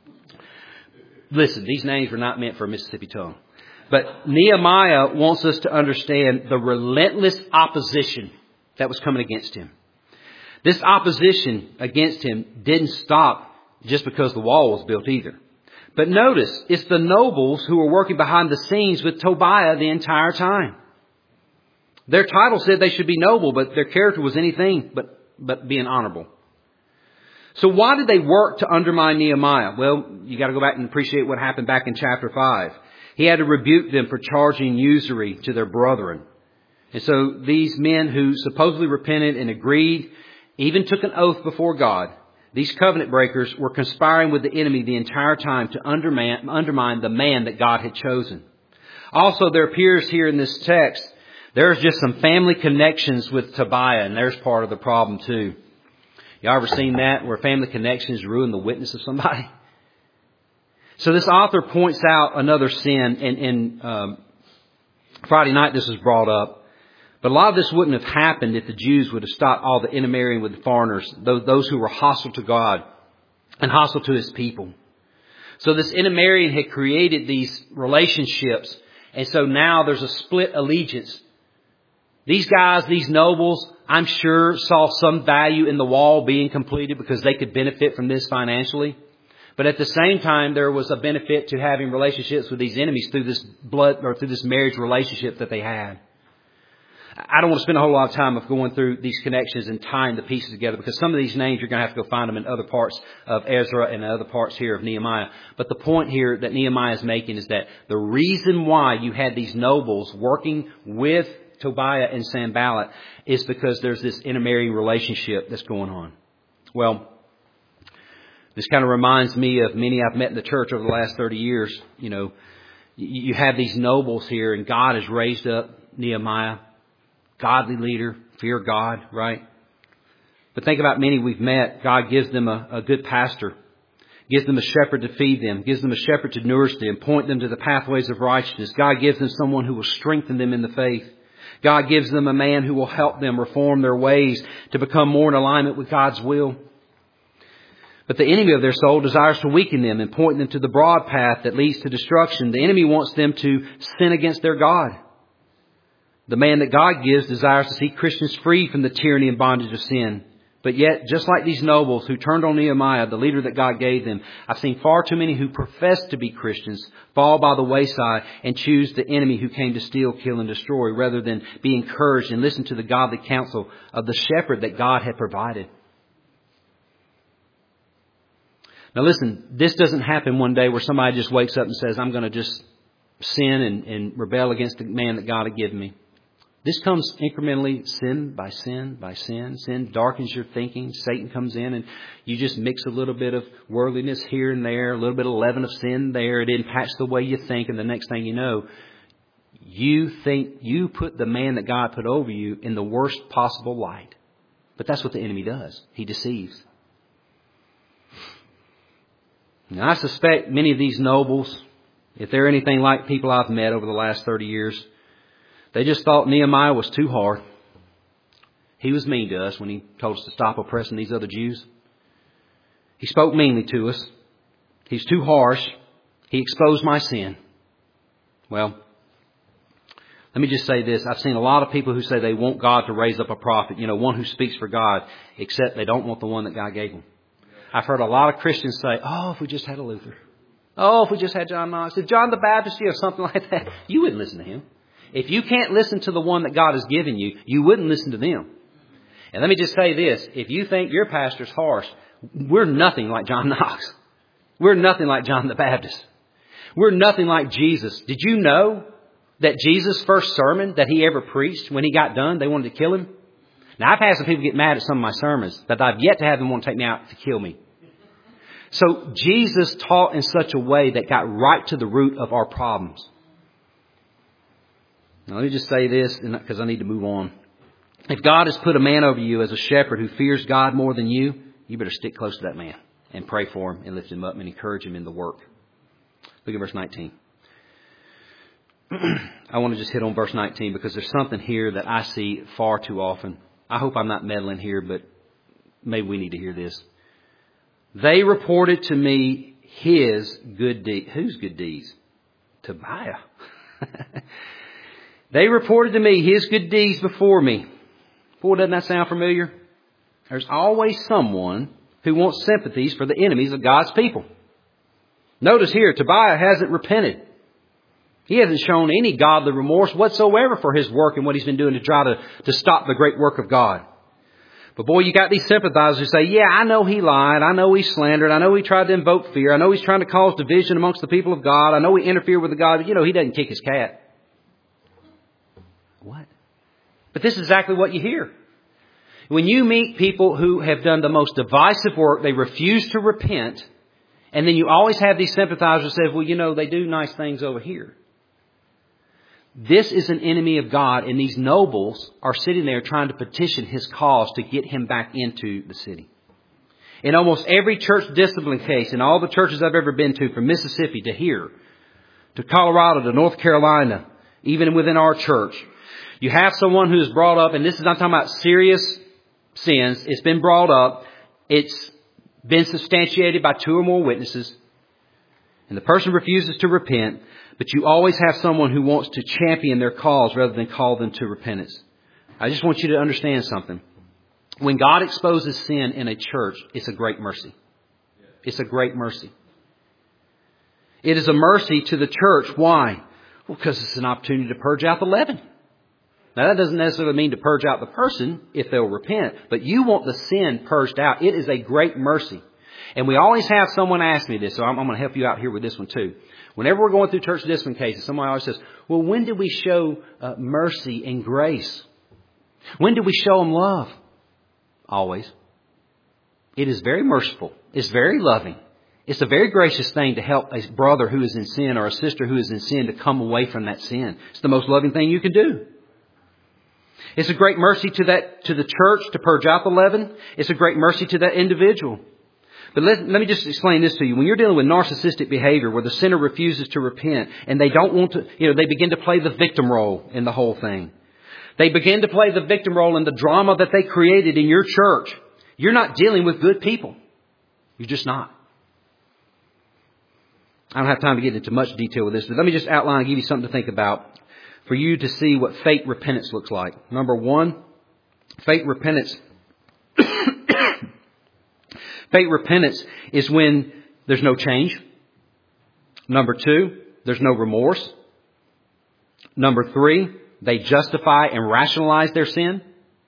B: Listen, these names were not meant for a Mississippi tongue. But Nehemiah wants us to understand the relentless opposition that was coming against him. This opposition against him didn't stop just because the wall was built either. But notice, it's the nobles who were working behind the scenes with Tobiah the entire time. Their title said they should be noble, but their character was anything but, but being honorable. So why did they work to undermine Nehemiah? Well, you got to go back and appreciate what happened back in chapter five. He had to rebuke them for charging usury to their brethren. And so these men who supposedly repented and agreed, even took an oath before God, these covenant breakers were conspiring with the enemy the entire time to undermine, undermine the man that God had chosen. Also, there appears here in this text, there's just some family connections with Tobiah, and there's part of the problem too. Y'all ever seen that, where family connections ruin the witness of somebody? So this author points out another sin, and, and um, Friday night this was brought up. But a lot of this wouldn't have happened if the Jews would have stopped all the intermarrying with the foreigners, those, those who were hostile to God and hostile to His people. So this intermarrying had created these relationships, and so now there's a split allegiance. These guys, these nobles, I'm sure saw some value in the wall being completed because they could benefit from this financially. But at the same time, there was a benefit to having relationships with these enemies through this blood or through this marriage relationship that they had. I don't want to spend a whole lot of time of going through these connections and tying the pieces together, because some of these names you're going to have to go find them in other parts of Ezra and other parts here of Nehemiah. But the point here that Nehemiah is making is that the reason why you had these nobles working with Tobiah and Sanballat is because there's this intermarrying relationship that's going on. Well, this kind of reminds me of many I've met in the church over the last thirty years. You know, you have these nobles here, and God has raised up Nehemiah. Godly leader, fear God, right? But think about many we've met. God gives them a, a good pastor, gives them a shepherd to feed them, gives them a shepherd to nourish them, point them to the pathways of righteousness. God gives them someone who will strengthen them in the faith. God gives them a man who will help them reform their ways to become more in alignment with God's will. But the enemy of their soul desires to weaken them and point them to the broad path that leads to destruction. The enemy wants them to sin against their God. The man that God gives desires to see Christians free from the tyranny and bondage of sin. But yet, just like these nobles who turned on Nehemiah, the leader that God gave them, I've seen far too many who profess to be Christians fall by the wayside and choose the enemy who came to steal, kill, and destroy, rather than be encouraged and listen to the godly counsel of the shepherd that God had provided. Now listen, this doesn't happen one day where somebody just wakes up and says, I'm going to just sin and, and rebel against the man that God had given me. This comes incrementally, sin by sin by sin. Sin darkens your thinking. Satan comes in and you just mix a little bit of worldliness here and there, a little bit of leaven of sin there. It impacts the way you think, and the next thing you know, you think you put the man that God put over you in the worst possible light. But that's what the enemy does. He deceives. Now, I suspect many of these nobles, if they're anything like people I've met over the last thirty years, they just thought Nehemiah was too hard. He was mean to us when he told us to stop oppressing these other Jews. He spoke meanly to us. He's too harsh. He exposed my sin. Well, let me just say this. I've seen a lot of people who say they want God to raise up a prophet, you know, one who speaks for God, except they don't want the one that God gave them. I've heard a lot of Christians say, oh, if we just had a Luther. Oh, if we just had John Knox. If John the Baptist, you know, something like that. You wouldn't listen to him. If you can't listen to the one that God has given you, you wouldn't listen to them. And let me just say this. If you think your pastor's harsh, we're nothing like John Knox. We're nothing like John the Baptist. We're nothing like Jesus. Did you know that Jesus' first sermon that he ever preached, when he got done, they wanted to kill him? Now, I've had some people get mad at some of my sermons, but I've yet to have them want to take me out to kill me. So Jesus taught in such a way that got right to the root of our problems. Now, let me just say this, because I need to move on. If God has put a man over you as a shepherd who fears God more than you, you better stick close to that man and pray for him and lift him up and encourage him in the work. Look at verse nineteen. I want to just hit on verse nineteen because there's something here that I see far too often. I hope I'm not meddling here, but maybe we need to hear this. They reported to me his good deeds. Whose good deeds? Tobiah. They reported to me his good deeds before me. Boy, doesn't that sound familiar? There's always someone who wants sympathies for the enemies of God's people. Notice here, Tobiah hasn't repented. He hasn't shown any godly remorse whatsoever for his work and what he's been doing to try to, to stop the great work of God. But boy, you got these sympathizers who say, yeah, I know he lied. I know he slandered. I know he tried to invoke fear. I know he's trying to cause division amongst the people of God. I know he interfered with the God. But, you know, he doesn't kick his cat. What? But this is exactly what you hear. When you meet people who have done the most divisive work, they refuse to repent. And then you always have these sympathizers who say, well, you know, they do nice things over here. This is an enemy of God, and these nobles are sitting there trying to petition his cause to get him back into the city. In almost every church discipline case, in all the churches I've ever been to, from Mississippi to here, to Colorado, to North Carolina, even within our church, you have someone who is brought up, and this is not talking about serious sins. It's been brought up. It's been substantiated by two or more witnesses. And the person refuses to repent. But you always have someone who wants to champion their cause rather than call them to repentance. I just want you to understand something. When God exposes sin in a church, it's a great mercy. It's a great mercy. It is a mercy to the church. Why? Well, because it's an opportunity to purge out the leaven. Now, that doesn't necessarily mean to purge out the person if they'll repent. But you want the sin purged out. It is a great mercy. And we always have someone ask me this, so I'm, I'm going to help you out here with this one too. Whenever we're going through church discipline cases, someone always says, well, when did we show uh, mercy and grace? When did we show them love? Always. It is very merciful. It's very loving. It's a very gracious thing to help a brother who is in sin or a sister who is in sin to come away from that sin. It's the most loving thing you can do. It's a great mercy to that, to the church to purge out the leaven. It's a great mercy to that individual. But let, let me just explain this to you. When you're dealing with narcissistic behavior where the sinner refuses to repent and they don't want to, you know, they begin to play the victim role in the whole thing. They begin to play the victim role in the drama that they created in your church. You're not dealing with good people. You're just not. I don't have time to get into much detail with this, but let me just outline and give you something to think about for you to see what fake repentance looks like. Number one, fake repentance. Fake repentance is when there's no change. Number two, there's no remorse. Number three, they justify and rationalize their sin.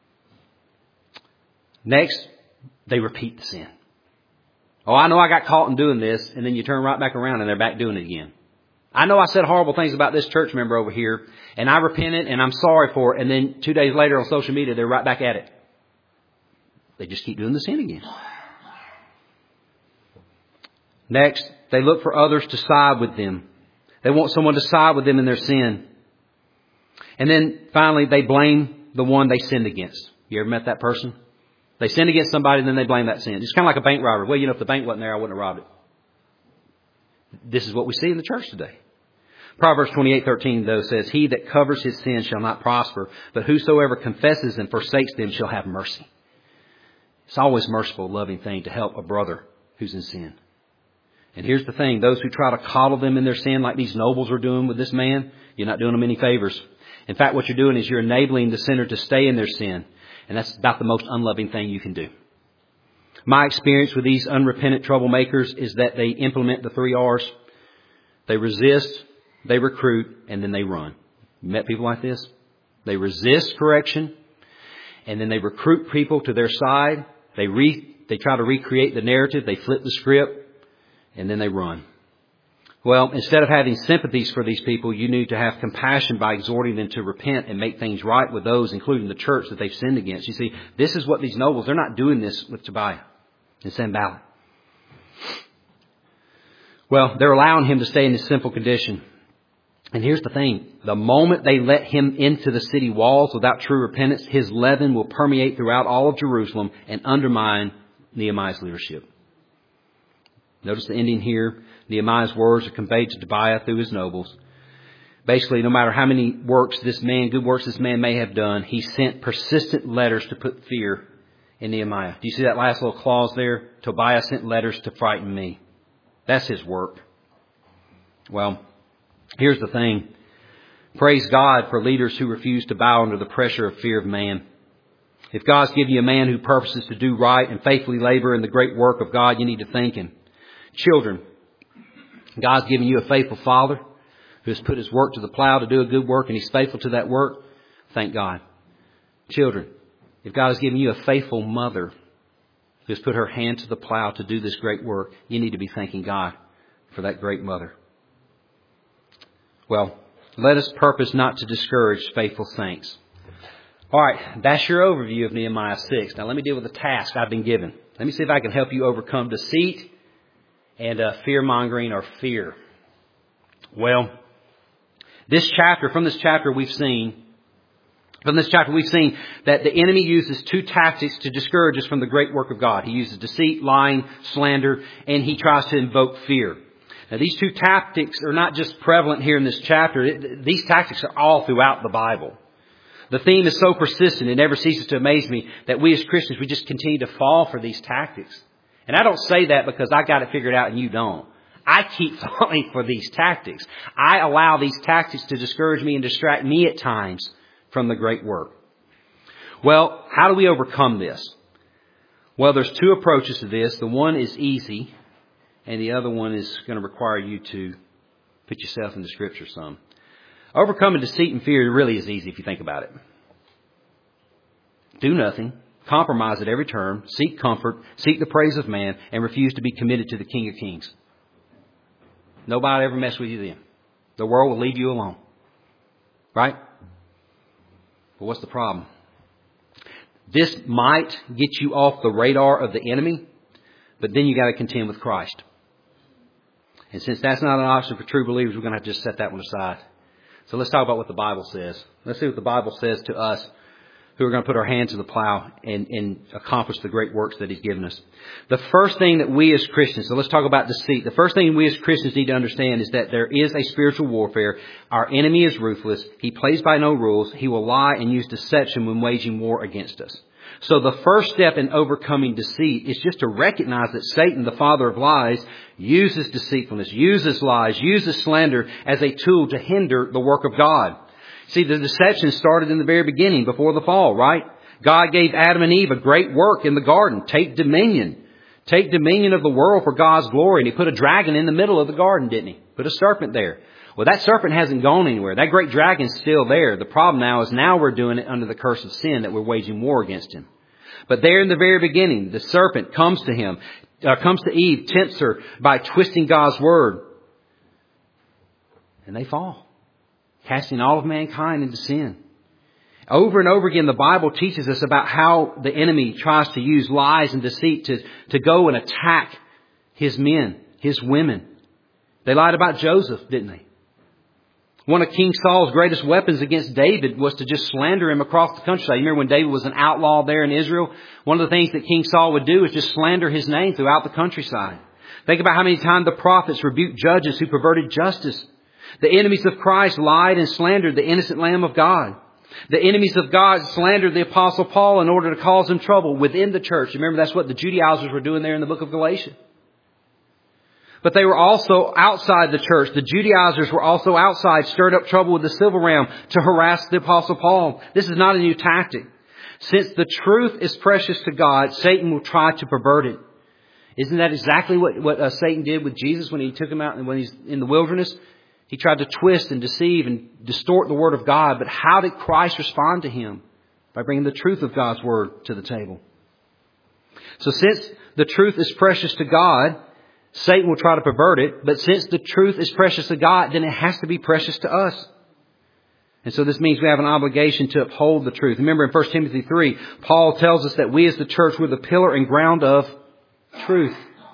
B: Next, they repeat the sin. Oh, I know I got caught in doing this, and then you turn right back around and they're back doing it again. I know I said horrible things about this church member over here, and I repented and I'm sorry for it, and then two days later on social media, they're right back at it. They just keep doing the sin again. Next, they look for others to side with them. They want someone to side with them in their sin. And then finally, they blame the one they sinned against. You ever met that person? They sinned against somebody and then they blame that sin. It's kind of like a bank robbery. Well, you know, if the bank wasn't there, I wouldn't have robbed it. This is what we see in the church today. Proverbs twenty-eight thirteen, though, says, he that covers his sin shall not prosper, but whosoever confesses and forsakes them shall have mercy. It's always a merciful, loving thing to help a brother who's in sin. And here's the thing, those who try to coddle them in their sin like these nobles are doing with this man, you're not doing them any favors. In fact, what you're doing is you're enabling the sinner to stay in their sin. And that's about the most unloving thing you can do. My experience with these unrepentant troublemakers is that they implement the three R's. They resist, they recruit, and then they run. You met people like this? They resist correction, and then they recruit people to their side. They re, they try to recreate the narrative. They flip the script. And then they run. Well, instead of having sympathies for these people, you need to have compassion by exhorting them to repent and make things right with those, including the church that they've sinned against. You see, this is what these nobles, they're not doing this with Tobiah and Sanballat. Well, they're allowing him to stay in this sinful condition. And here's the thing. The moment they let him into the city walls without true repentance, his leaven will permeate throughout all of Jerusalem and undermine Nehemiah's leadership. Notice the ending here. Nehemiah's words are conveyed to Tobiah through his nobles. Basically, no matter how many works this man, good works this man may have done, he sent persistent letters to put fear in Nehemiah. Do you see that last little clause there? Tobiah sent letters to frighten me. That's his work. Well, here's the thing. Praise God for leaders who refuse to bow under the pressure of fear of man. If God's given you a man who purposes to do right and faithfully labor in the great work of God, you need to thank Him. Children, God's given you a faithful father who has put his work to the plow to do a good work, and He's faithful to that work. Thank God. Children, if God has given you a faithful mother who has put her hand to the plow to do this great work, you need to be thanking God for that great mother. Well, let us purpose not to discourage faithful saints. All right, that's your overview of Nehemiah six. Now let me deal with the task I've been given. Let me see if I can help you overcome deceit and uh, fear-mongering or fear. Well, this chapter, from this chapter we've seen, from this chapter we've seen that the enemy uses two tactics to discourage us from the great work of God. He uses deceit, lying, slander, and he tries to invoke fear. Now these two tactics are not just prevalent here in this chapter. These tactics are all throughout the Bible. The theme is so persistent, it never ceases to amaze me that we as Christians, we just continue to fall for these tactics. And I don't say that because I got it figured out and you don't. I keep falling for these tactics. I allow these tactics to discourage me and distract me at times from the great work. Well, how do we overcome this? Well, there's two approaches to this. The one is easy, and the other one is going to require you to put yourself in the Scripture some. Overcoming deceit and fear really is easy if you think about it. Do nothing, compromise at every turn, seek comfort, seek the praise of man, and refuse to be committed to the King of Kings. Nobody ever mess with you then. The world will leave you alone. Right? But what's the problem? This might get you off the radar of the enemy, but then you got to contend with Christ. And since that's not an option for true believers, we're going to have to just set that one aside. So let's talk about what the Bible says. Let's see what the Bible says to us who are going to put our hands to the plow and, and accomplish the great works that He's given us. The first thing that we as Christians, so let's talk about deceit. The first thing we as Christians need to understand is that there is a spiritual warfare. Our enemy is ruthless. He plays by no rules. He will lie and use deception when waging war against us. So the first step in overcoming deceit is just to recognize that Satan, the father of lies, uses deceitfulness, uses lies, uses slander as a tool to hinder the work of God. See, the deception started in the very beginning, before the fall, right? God gave Adam and Eve a great work in the garden. Take dominion. Take dominion of the world for God's glory. And He put a dragon in the middle of the garden, didn't He? Put a serpent there. Well, that serpent hasn't gone anywhere. That great dragon's still there. The problem now is now we're doing it under the curse of sin, that we're waging war against him. But there in the very beginning, the serpent comes to him, uh, comes to Eve, tempts her by twisting God's word. And they fall, casting all of mankind into sin. Over and over again, the Bible teaches us about how the enemy tries to use lies and deceit to, to go and attack his men, his women. They lied about Joseph, didn't they? One of King Saul's greatest weapons against David was to just slander him across the countryside. You remember when David was an outlaw there in Israel? One of the things that King Saul would do is just slander his name throughout the countryside. Think about how many times the prophets rebuked judges who perverted justice. The enemies of Christ lied and slandered the innocent Lamb of God. The enemies of God slandered the Apostle Paul in order to cause him trouble within the church. Remember, that's what the Judaizers were doing there in the book of Galatians. But they were also outside the church. The Judaizers were also outside, stirred up trouble with the civil realm to harass the Apostle Paul. This is not a new tactic. Since the truth is precious to God, Satan will try to pervert it. Isn't that exactly what, what uh, Satan did with Jesus when he took him out and when he's in the wilderness? He tried to twist and deceive and distort the Word of God. But how did Christ respond to him? By bringing the truth of God's Word to the table. So since the truth is precious to God, Satan will try to pervert it, but since the truth is precious to God, then it has to be precious to us. And so this means we have an obligation to uphold the truth. Remember in First Timothy three, Paul tells us that we as the church, we're the pillar and ground of truth.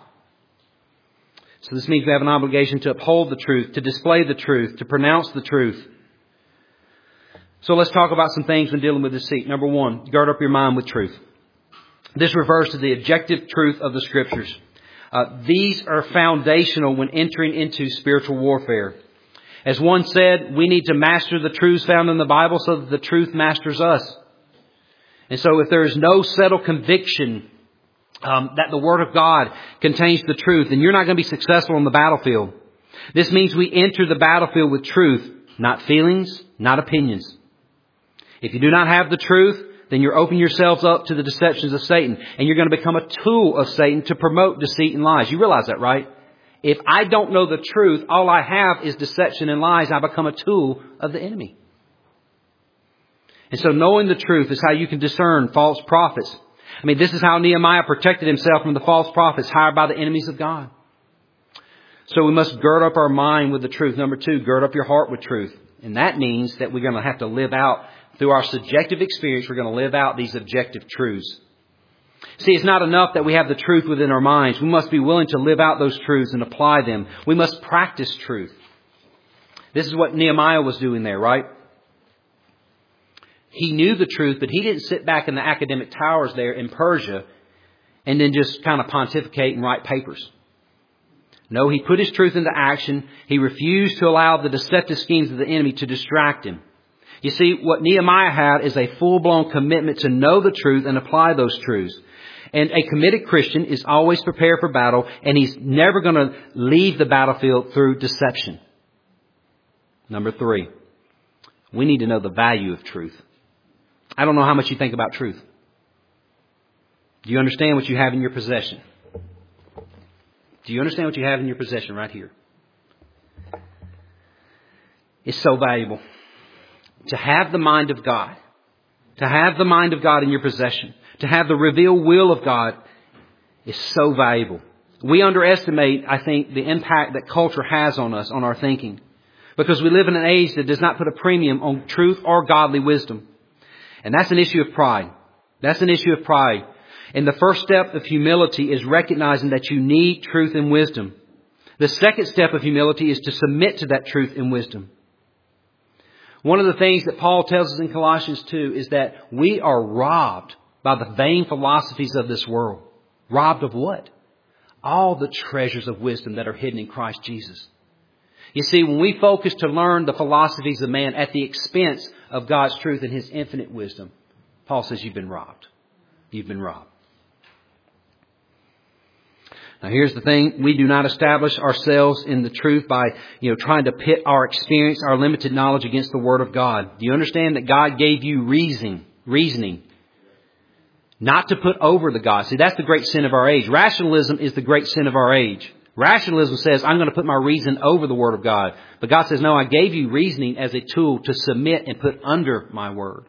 B: So this means we have an obligation to uphold the truth, to display the truth, to pronounce the truth. So let's talk about some things when dealing with deceit. Number one, gird up your mind with truth. This refers to the objective truth of the Scriptures. Uh, these are foundational when entering into spiritual warfare. As one said, we need to master the truths found in the Bible so that the truth masters us. And so if there is no settled conviction um, that the Word of God contains the truth, then you're not going to be successful on the battlefield. This means we enter the battlefield with truth, not feelings, not opinions. If you do not have the truth, then you're opening yourselves up to the deceptions of Satan. And you're going to become a tool of Satan to promote deceit and lies. You realize that, right? If I don't know the truth, all I have is deception and lies. I become a tool of the enemy. And so knowing the truth is how you can discern false prophets. I mean, this is how Nehemiah protected himself from the false prophets hired by the enemies of God. So we must gird up our mind with the truth. Number two, gird up your heart with truth. And that means that we're going to have to live out, through our subjective experience, we're going to live out these objective truths. See, it's not enough that we have the truth within our minds. We must be willing to live out those truths and apply them. We must practice truth. This is what Nehemiah was doing there, right? He knew the truth, but he didn't sit back in the academic towers there in Persia and then just kind of pontificate and write papers. No, he put his truth into action. He refused to allow the deceptive schemes of the enemy to distract him. You see, what Nehemiah had is a full-blown commitment to know the truth and apply those truths. And a committed Christian is always prepared for battle, and he's never going to leave the battlefield through deception. Number three, we need to know the value of truth. I don't know how much you think about truth. Do you understand what you have in your possession? Do you understand what you have in your possession right here? It's so valuable. To have the mind of God. To have the mind of God in your possession. To have the revealed will of God is so valuable. We underestimate, I think, the impact that culture has on us, on our thinking. Because we live in an age that does not put a premium on truth or godly wisdom. And that's an issue of pride. That's an issue of pride. And the first step of humility is recognizing that you need truth and wisdom. The second step of humility is to submit to that truth and wisdom. One of the things that Paul tells us in Colossians two is that we are robbed by the vain philosophies of this world. Robbed of what? All the treasures of wisdom that are hidden in Christ Jesus. You see, when we focus to learn the philosophies of man at the expense of God's truth and His infinite wisdom, Paul says you've been robbed. You've been robbed. Now here's the thing. We do not establish ourselves in the truth by, you know, trying to pit our experience, our limited knowledge against the Word of God. Do you understand that God gave you reasoning, reasoning, not to put over the God? See, that's the great sin of our age. Rationalism is the great sin of our age. Rationalism says, I'm going to put my reason over the Word of God. But God says, no, I gave you reasoning as a tool to submit and put under my Word.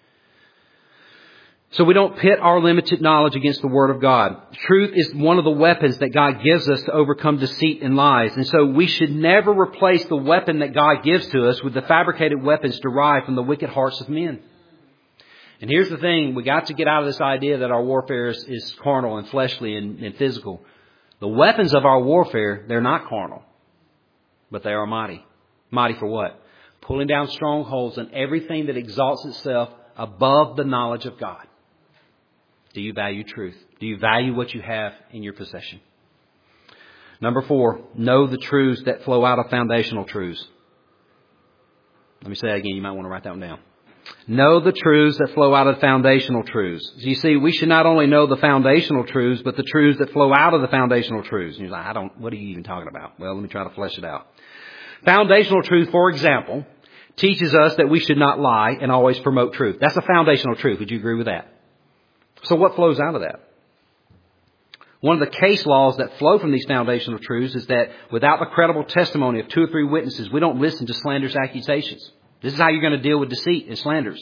B: So we don't pit our limited knowledge against the Word of God. Truth is one of the weapons that God gives us to overcome deceit and lies. And so we should never replace the weapon that God gives to us with the fabricated weapons derived from the wicked hearts of men. And here's the thing. We got to get out of this idea that our warfare is, is carnal and fleshly and, and physical. The weapons of our warfare, they're not carnal, but they are mighty. Mighty for what? Pulling down strongholds and everything that exalts itself above the knowledge of God. Do you value truth? Do you value what you have in your possession? Number four, know the truths that flow out of foundational truths. Let me say that again. You might want to write that one down. Know the truths that flow out of foundational truths. You see, we should not only know the foundational truths, but the truths that flow out of the foundational truths. And you're like, I don't, what are you even talking about? Well, let me try to flesh it out. Foundational truth, for example, teaches us that we should not lie and always promote truth. That's a foundational truth. Would you agree with that? So what flows out of that? One of the case laws that flow from these foundational truths is that without the credible testimony of two or three witnesses, we don't listen to slanderous accusations. This is how you're going to deal with deceit and slanders.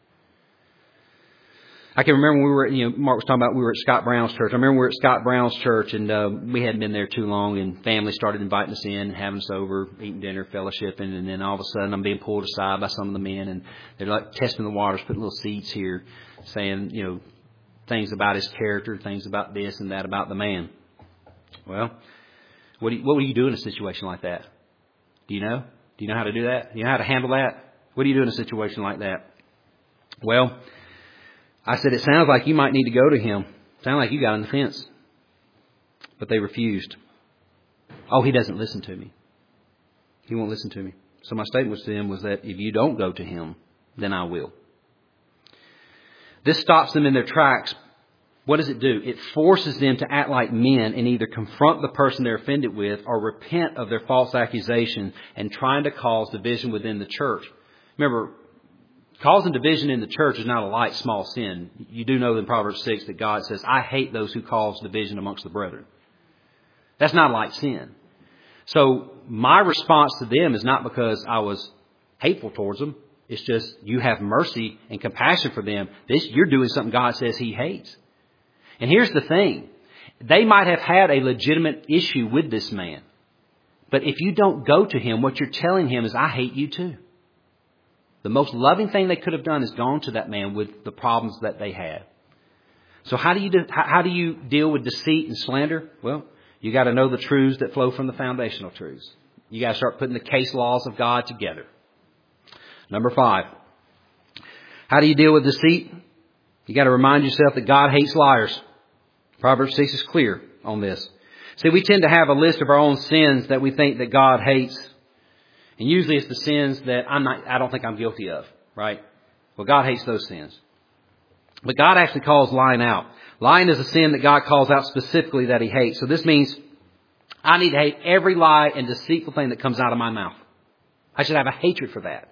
B: I can remember when we were, you know, Mark was talking about we were at Scott Brown's church. I remember we were at Scott Brown's church and uh, we hadn't been there too long and family started inviting us in, having us over, eating dinner, fellowshipping, and then all of a sudden I'm being pulled aside by some of the men and they're like testing the waters, putting little seeds here, saying, you know, things about his character, things about this and that about the man. Well, what do you, what would you do in a situation like that? Do you know? Do you know how to do that? Do you know how to handle that? What do you do in a situation like that? Well, I said, it sounds like you might need to go to him. Sound like you got on the fence. But they refused. Oh, he doesn't listen to me. He won't listen to me. So my statement to them was that if you don't go to him, then I will. This stops them in their tracks. What does it do? It forces them to act like men and either confront the person they're offended with or repent of their false accusation and trying to cause division within the church. Remember, Causing division in the church is not a light, small sin. You do know in Proverbs six that God says, I hate those who cause division amongst the brethren. That's not a light sin. So my response to them is not because I was hateful towards them. It's just you have mercy and compassion for them. This, you're doing something God says He hates. And here's the thing. They might have had a legitimate issue with this man. But if you don't go to him, what you're telling him is, I hate you too. The most loving thing they could have done is gone to that man with the problems that they had. So how do you do, how do you deal with deceit and slander? Well, you got to know the truths that flow from the foundational truths. You got to start putting the case laws of God together. Number five. How do you deal with deceit? You got to remind yourself that God hates liars. Proverbs six is clear on this. See, we tend to have a list of our own sins that we think that God hates. And usually it's the sins that I'm not, I don't think I'm guilty of, right? Well, God hates those sins. But God actually calls lying out. Lying is a sin that God calls out specifically that He hates. So this means I need to hate every lie and deceitful thing that comes out of my mouth. I should have a hatred for that.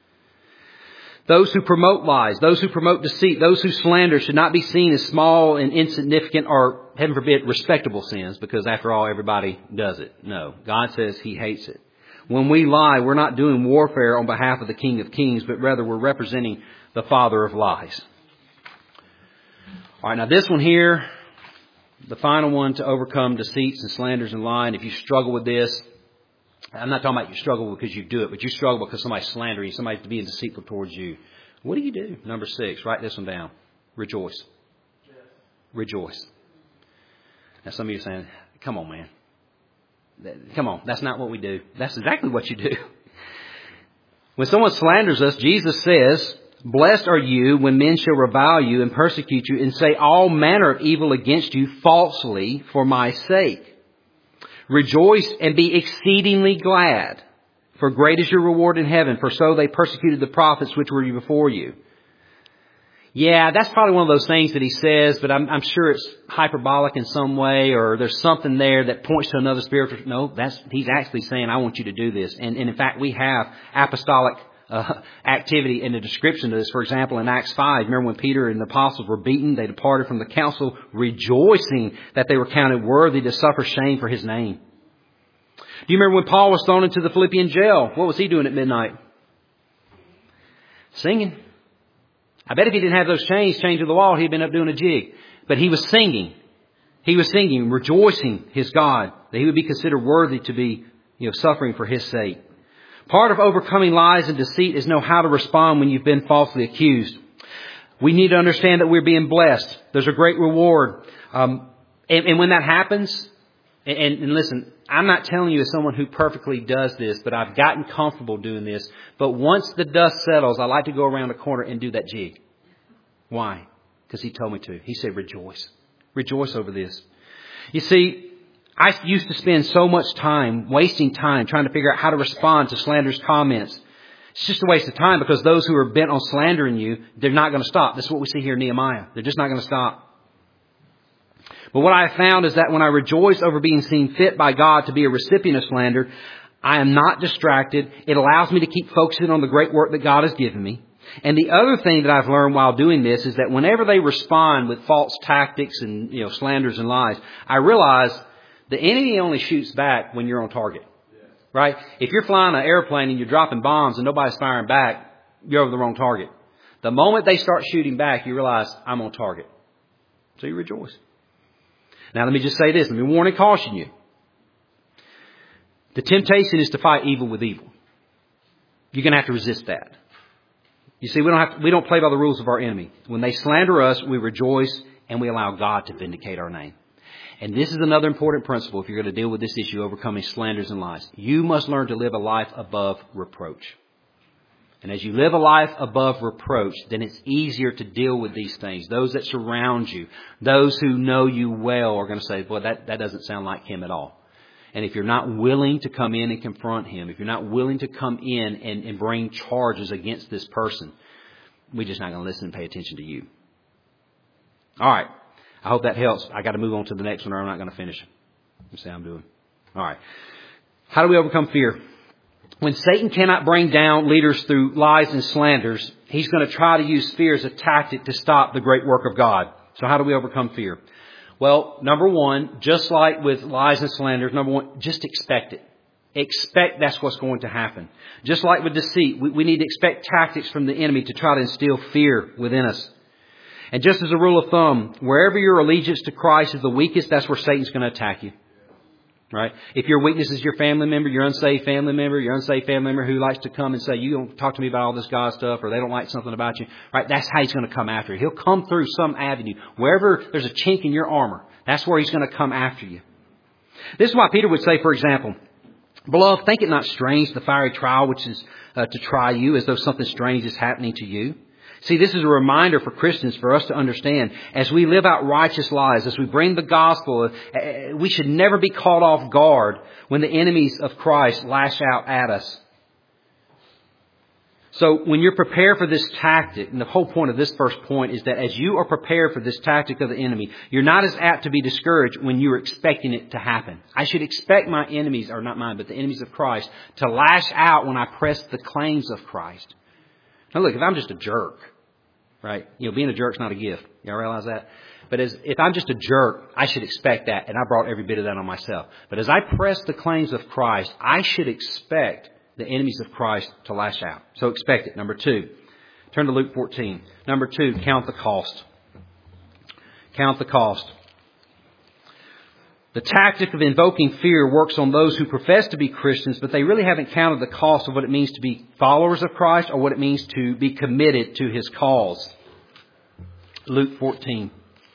B: Those who promote lies, those who promote deceit, those who slander should not be seen as small and insignificant or, heaven forbid, respectable sins, because after all, everybody does it. No, God says He hates it. When we lie, we're not doing warfare on behalf of the King of Kings, but rather we're representing the father of lies. All right, now this one here, the final one to overcome deceits and slanders and lying. If you struggle with this, I'm not talking about you struggle because you do it, but you struggle because somebody's slandering you, somebody's being deceitful towards you. What do you do? Number six, write this one down. Rejoice. Yes. Rejoice. Now some of you are saying, come on, man. Come on, that's not what we do. That's exactly what you do. When someone slanders us, Jesus says, blessed are you when men shall revile you and persecute you and say all manner of evil against you falsely for my sake. Rejoice and be exceedingly glad, for great is your reward in heaven, for so they persecuted the prophets which were before you. Yeah, that's probably one of those things that he says, but I'm, I'm sure it's hyperbolic in some way, or there's something there that points to another spiritual. No, that's he's actually saying, I want you to do this. And, and in fact, we have apostolic uh, activity in the description of this. For example, in Acts five, remember when Peter and the apostles were beaten, they departed from the council rejoicing that they were counted worthy to suffer shame for His name. Do you remember when Paul was thrown into the Philippian jail? What was he doing at midnight? Singing. I bet if he didn't have those chains chained to the wall, he'd been up doing a jig. But he was singing. He was singing, rejoicing His God, that he would be considered worthy to be, you know, suffering for His sake. Part of overcoming lies and deceit is know how to respond when you've been falsely accused. We need to understand that we're being blessed. There's a great reward. Um, and, and when that happens, and, and listen, I'm not telling you as someone who perfectly does this, but I've gotten comfortable doing this. But once the dust settles, I like to go around the corner and do that jig. Why? Because He told me to. He said, rejoice. Rejoice over this. You see, I used to spend so much time, wasting time, trying to figure out how to respond to slanderous comments. It's just a waste of time because those who are bent on slandering you, they're not going to stop. This is what we see here in Nehemiah. They're just not going to stop. But what I have found is that when I rejoice over being seen fit by God to be a recipient of slander, I am not distracted. It allows me to keep focusing on the great work that God has given me. And the other thing that I've learned while doing this is that whenever they respond with false tactics and, you know, slanders and lies, I realize the enemy only shoots back when you're on target. Right? If you're flying an airplane and you're dropping bombs and nobody's firing back, you're over the wrong target. The moment they start shooting back, you realize I'm on target. So you rejoice. Now let me just say this. Let me warn and caution you. The temptation is to fight evil with evil. You're going to have to resist that. You see, we don't have to, we don't play by the rules of our enemy. When they slander us, we rejoice and we allow God to vindicate our name. And this is another important principle if you're going to deal with this issue, overcoming slanders and lies. You must learn to live a life above reproach. And as you live a life above reproach, then it's easier to deal with these things. Those that surround you, those who know you well are going to say, boy, that, that doesn't sound like him at all. And if you're not willing to come in and confront him, if you're not willing to come in and, and bring charges against this person, we're just not going to listen and pay attention to you. All right. I hope that helps. I got to move on to the next one or I'm not going to finish. You see how I'm doing. All right. How do we overcome fear? when Satan cannot bring down leaders through lies and slanders, he's going to try to use fear as a tactic to stop the great work of God. So how do we overcome fear? Well, number one, just like with lies and slanders, number one, just expect it. Expect that's what's going to happen. Just like with deceit, we, we need to expect tactics from the enemy to try to instill fear within us. And just as a rule of thumb, wherever your allegiance to Christ is the weakest, that's where Satan's going to attack you. Right? If your weakness is your family member, your unsaved family member, your unsaved family member who likes to come and say, you don't talk to me about all this God stuff, or they don't like something about you, right? That's how he's going to come after you. He'll come through some avenue. Wherever there's a chink in your armor, that's where he's going to come after you. This is why Peter would say, for example, Beloved, think it not strange, the fiery trial which is uh, to try you, as though something strange is happening to you. See, this is a reminder for Christians, for us to understand, as we live out righteous lives, as we bring the gospel, uh, we should never be caught off guard when the enemies of Christ lash out at us. So when you're prepared for this tactic, and the whole point of this first point is that as you are prepared for this tactic of the enemy, you're not as apt to be discouraged when you're expecting it to happen. I should expect my enemies, or not mine, but the enemies of Christ, to lash out when I press the claims of Christ. Now look, if I'm just a jerk, right? You know, being a jerk's not a gift. Y'all realize that? But as if I'm just a jerk, I should expect that, and I brought every bit of that on myself. But as I press the claims of Christ, I should expect the enemies of Christ to lash out. So expect it. Number two, turn to Luke fourteen. Number two, count the cost. Count the cost. The tactic of invoking fear works on those who profess to be Christians, but they really haven't counted the cost of what it means to be followers of Christ or what it means to be committed to His cause. Luke fourteen.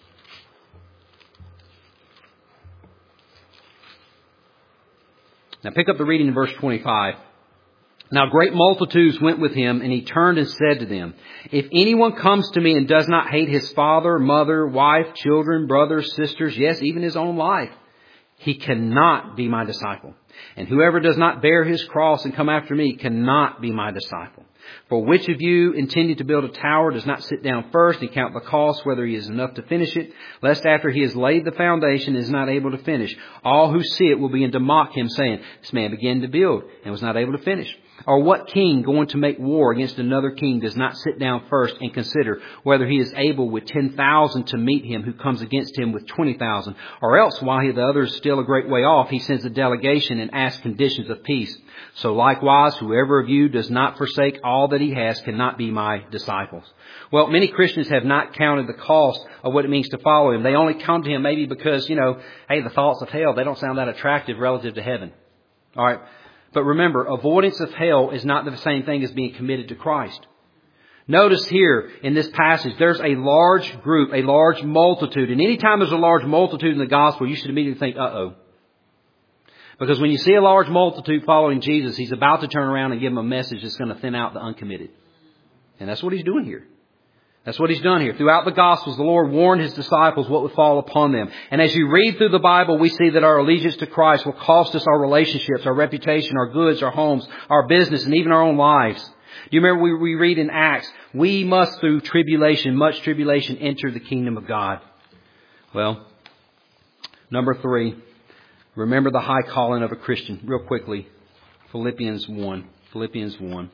B: Now pick up the reading in verse twenty-five. Now great multitudes went with him, and he turned and said to them, If anyone comes to me and does not hate his father, mother, wife, children, brothers, sisters, yes, even his own life, he cannot be my disciple. And whoever does not bear his cross and come after me cannot be my disciple. For which of you, intending to build a tower, does not sit down first and count the cost, whether he is enough to finish it, lest after he has laid the foundation and is not able to finish, all who see it will begin to mock him, saying, This man began to build and was not able to finish. Or what king going to make war against another king does not sit down first and consider whether he is able with ten thousand to meet him who comes against him with twenty thousand? Or else, while he, the other is still a great way off, he sends a delegation and asks conditions of peace. So likewise, whoever of you does not forsake all that he has cannot be my disciples. Well, many Christians have not counted the cost of what it means to follow him. They only come to him maybe because, you know, hey, the thoughts of hell, they don't sound that attractive relative to heaven. All right. But remember, avoidance of hell is not the same thing as being committed to Christ. Notice here in this passage, there's a large group, a large multitude. And anytime there's a large multitude in the gospel, you should immediately think, uh-oh. Because when you see a large multitude following Jesus, He's about to turn around and give them a message that's going to thin out the uncommitted. And that's what He's doing here. That's what He's done here. Throughout the Gospels, the Lord warned His disciples what would fall upon them. And as you read through the Bible, we see that our allegiance to Christ will cost us our relationships, our reputation, our goods, our homes, our business, and even our own lives. Do you remember we, we read in Acts, we must through tribulation, much tribulation, enter the kingdom of God. Well, number three, remember the high calling of a Christian. Real quickly, Philippians one. Philippians one.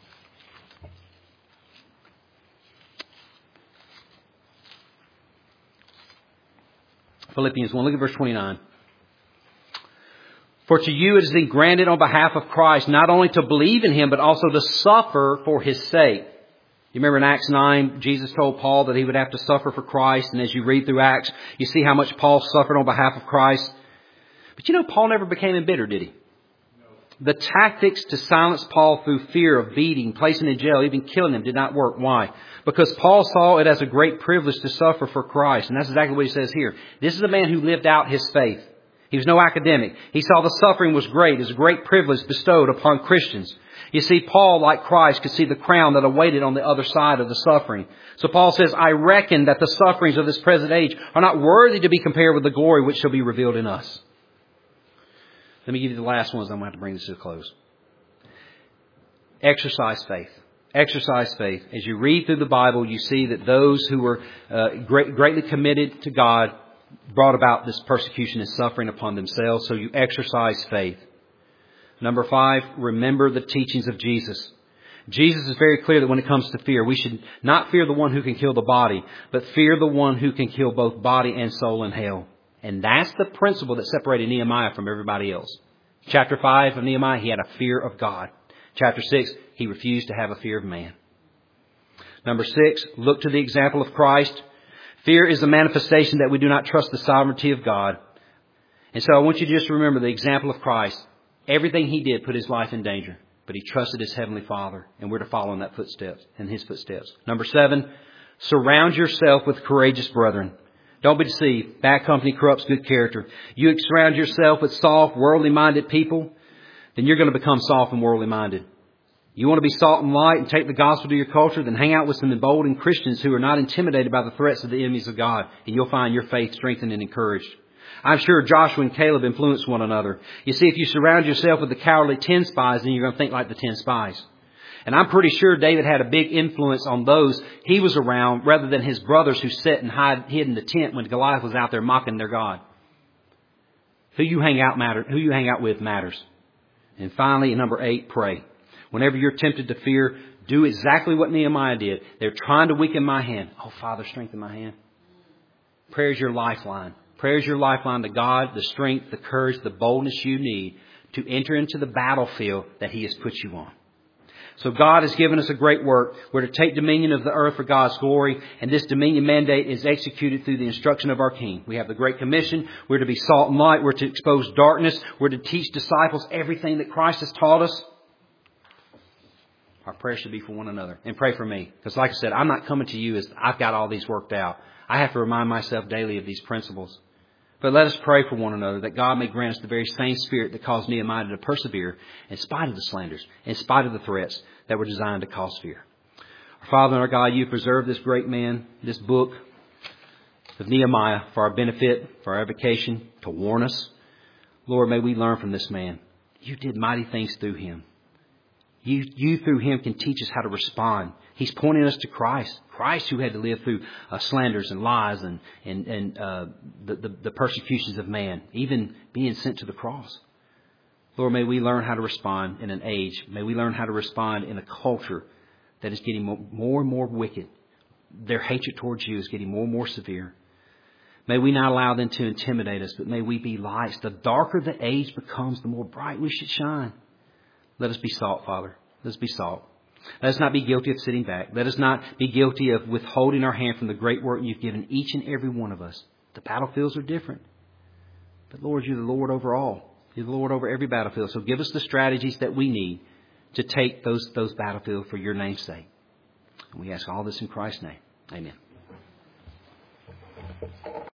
B: Philippians one, look at verse twenty-nine. For to you it has been granted on behalf of Christ not only to believe in Him, but also to suffer for His sake. You remember in Acts nine, Jesus told Paul that he would have to suffer for Christ. And as you read through Acts, you see how much Paul suffered on behalf of Christ. But you know, Paul never became embittered, did he? No. The tactics to silence Paul through fear of beating, placing in jail, even killing him did not work. Why? Because Paul saw it as a great privilege to suffer for Christ. And that's exactly what he says here. This is a man who lived out his faith. He was no academic. He saw the suffering was great. It was a great privilege bestowed upon Christians. You see, Paul, like Christ, could see the crown that awaited on the other side of the suffering. So Paul says, I reckon that the sufferings of this present age are not worthy to be compared with the glory which shall be revealed in us. Let me give you the last ones. I'm going to have to bring this to a close. Exercise faith. Exercise faith. As you read through the Bible, you see that those who were uh, great, greatly committed to God brought about this persecution and suffering upon themselves. So you exercise faith. Number five, remember the teachings of Jesus. Jesus is very clear that when it comes to fear, we should not fear the one who can kill the body, but fear the one who can kill both body and soul in hell. And that's the principle that separated Nehemiah from everybody else. Chapter five of Nehemiah, he had a fear of God. Chapter six, he refused to have a fear of man. Number six, look to the example of Christ. Fear is a manifestation that we do not trust the sovereignty of God. And so I want you to just remember the example of Christ. Everything he did put his life in danger, but he trusted his heavenly Father, and we're to follow in that footsteps, in his footsteps. Number seven, surround yourself with courageous brethren. Don't be deceived. Bad company corrupts good character. You surround yourself with soft, worldly-minded people, then you're going to become soft and worldly-minded. You want to be salt and light and take the gospel to your culture, then hang out with some emboldened Christians who are not intimidated by the threats of the enemies of God, and you'll find your faith strengthened and encouraged. I'm sure Joshua and Caleb influenced one another. You see, if you surround yourself with the cowardly ten spies, then you're going to think like the ten spies. And I'm pretty sure David had a big influence on those he was around rather than his brothers who sat and hid, hid in the tent when Goliath was out there mocking their God. Who you hang out matter, who you hang out with matters. And finally, number eight, pray. Whenever you're tempted to fear, do exactly what Nehemiah did. They're trying to weaken my hand. Oh, Father, strengthen my hand. Prayer is your lifeline. Prayer is your lifeline to God, the strength, the courage, the boldness you need to enter into the battlefield that He has put you on. So God has given us a great work. We're to take dominion of the earth for God's glory, and this dominion mandate is executed through the instruction of our King. We have the Great Commission. We're to be salt and light. We're to expose darkness. We're to teach disciples everything that Christ has taught us. Our prayer should be for one another. And pray for me. Because like I said, I'm not coming to you as I've got all these worked out. I have to remind myself daily of these principles. But let us pray for one another that God may grant us the very same spirit that caused Nehemiah to persevere in spite of the slanders, in spite of the threats that were designed to cause fear. Our Father and our God, you preserve this great man, this book of Nehemiah for our benefit, for our education, to warn us. Lord, may we learn from this man. You did mighty things through him. You, you through him can teach us how to respond. He's pointing us to Christ. Christ who had to live through uh, slanders and lies and, and, and uh, the, the, the persecutions of man, even being sent to the cross. Lord, may we learn how to respond in an age. May we learn how to respond in a culture that is getting more, more and more wicked. Their hatred towards you is getting more and more severe. May we not allow them to intimidate us, but may we be lights. The darker the age becomes, the more bright we should shine. Let us be salt, Father. Let us be salt. Let us not be guilty of sitting back. Let us not be guilty of withholding our hand from the great work you've given each and every one of us. The battlefields are different. But Lord, you're the Lord over all. You're the Lord over every battlefield. So give us the strategies that we need to take those, those battlefields for your name's sake. And we ask all this in Christ's name. Amen.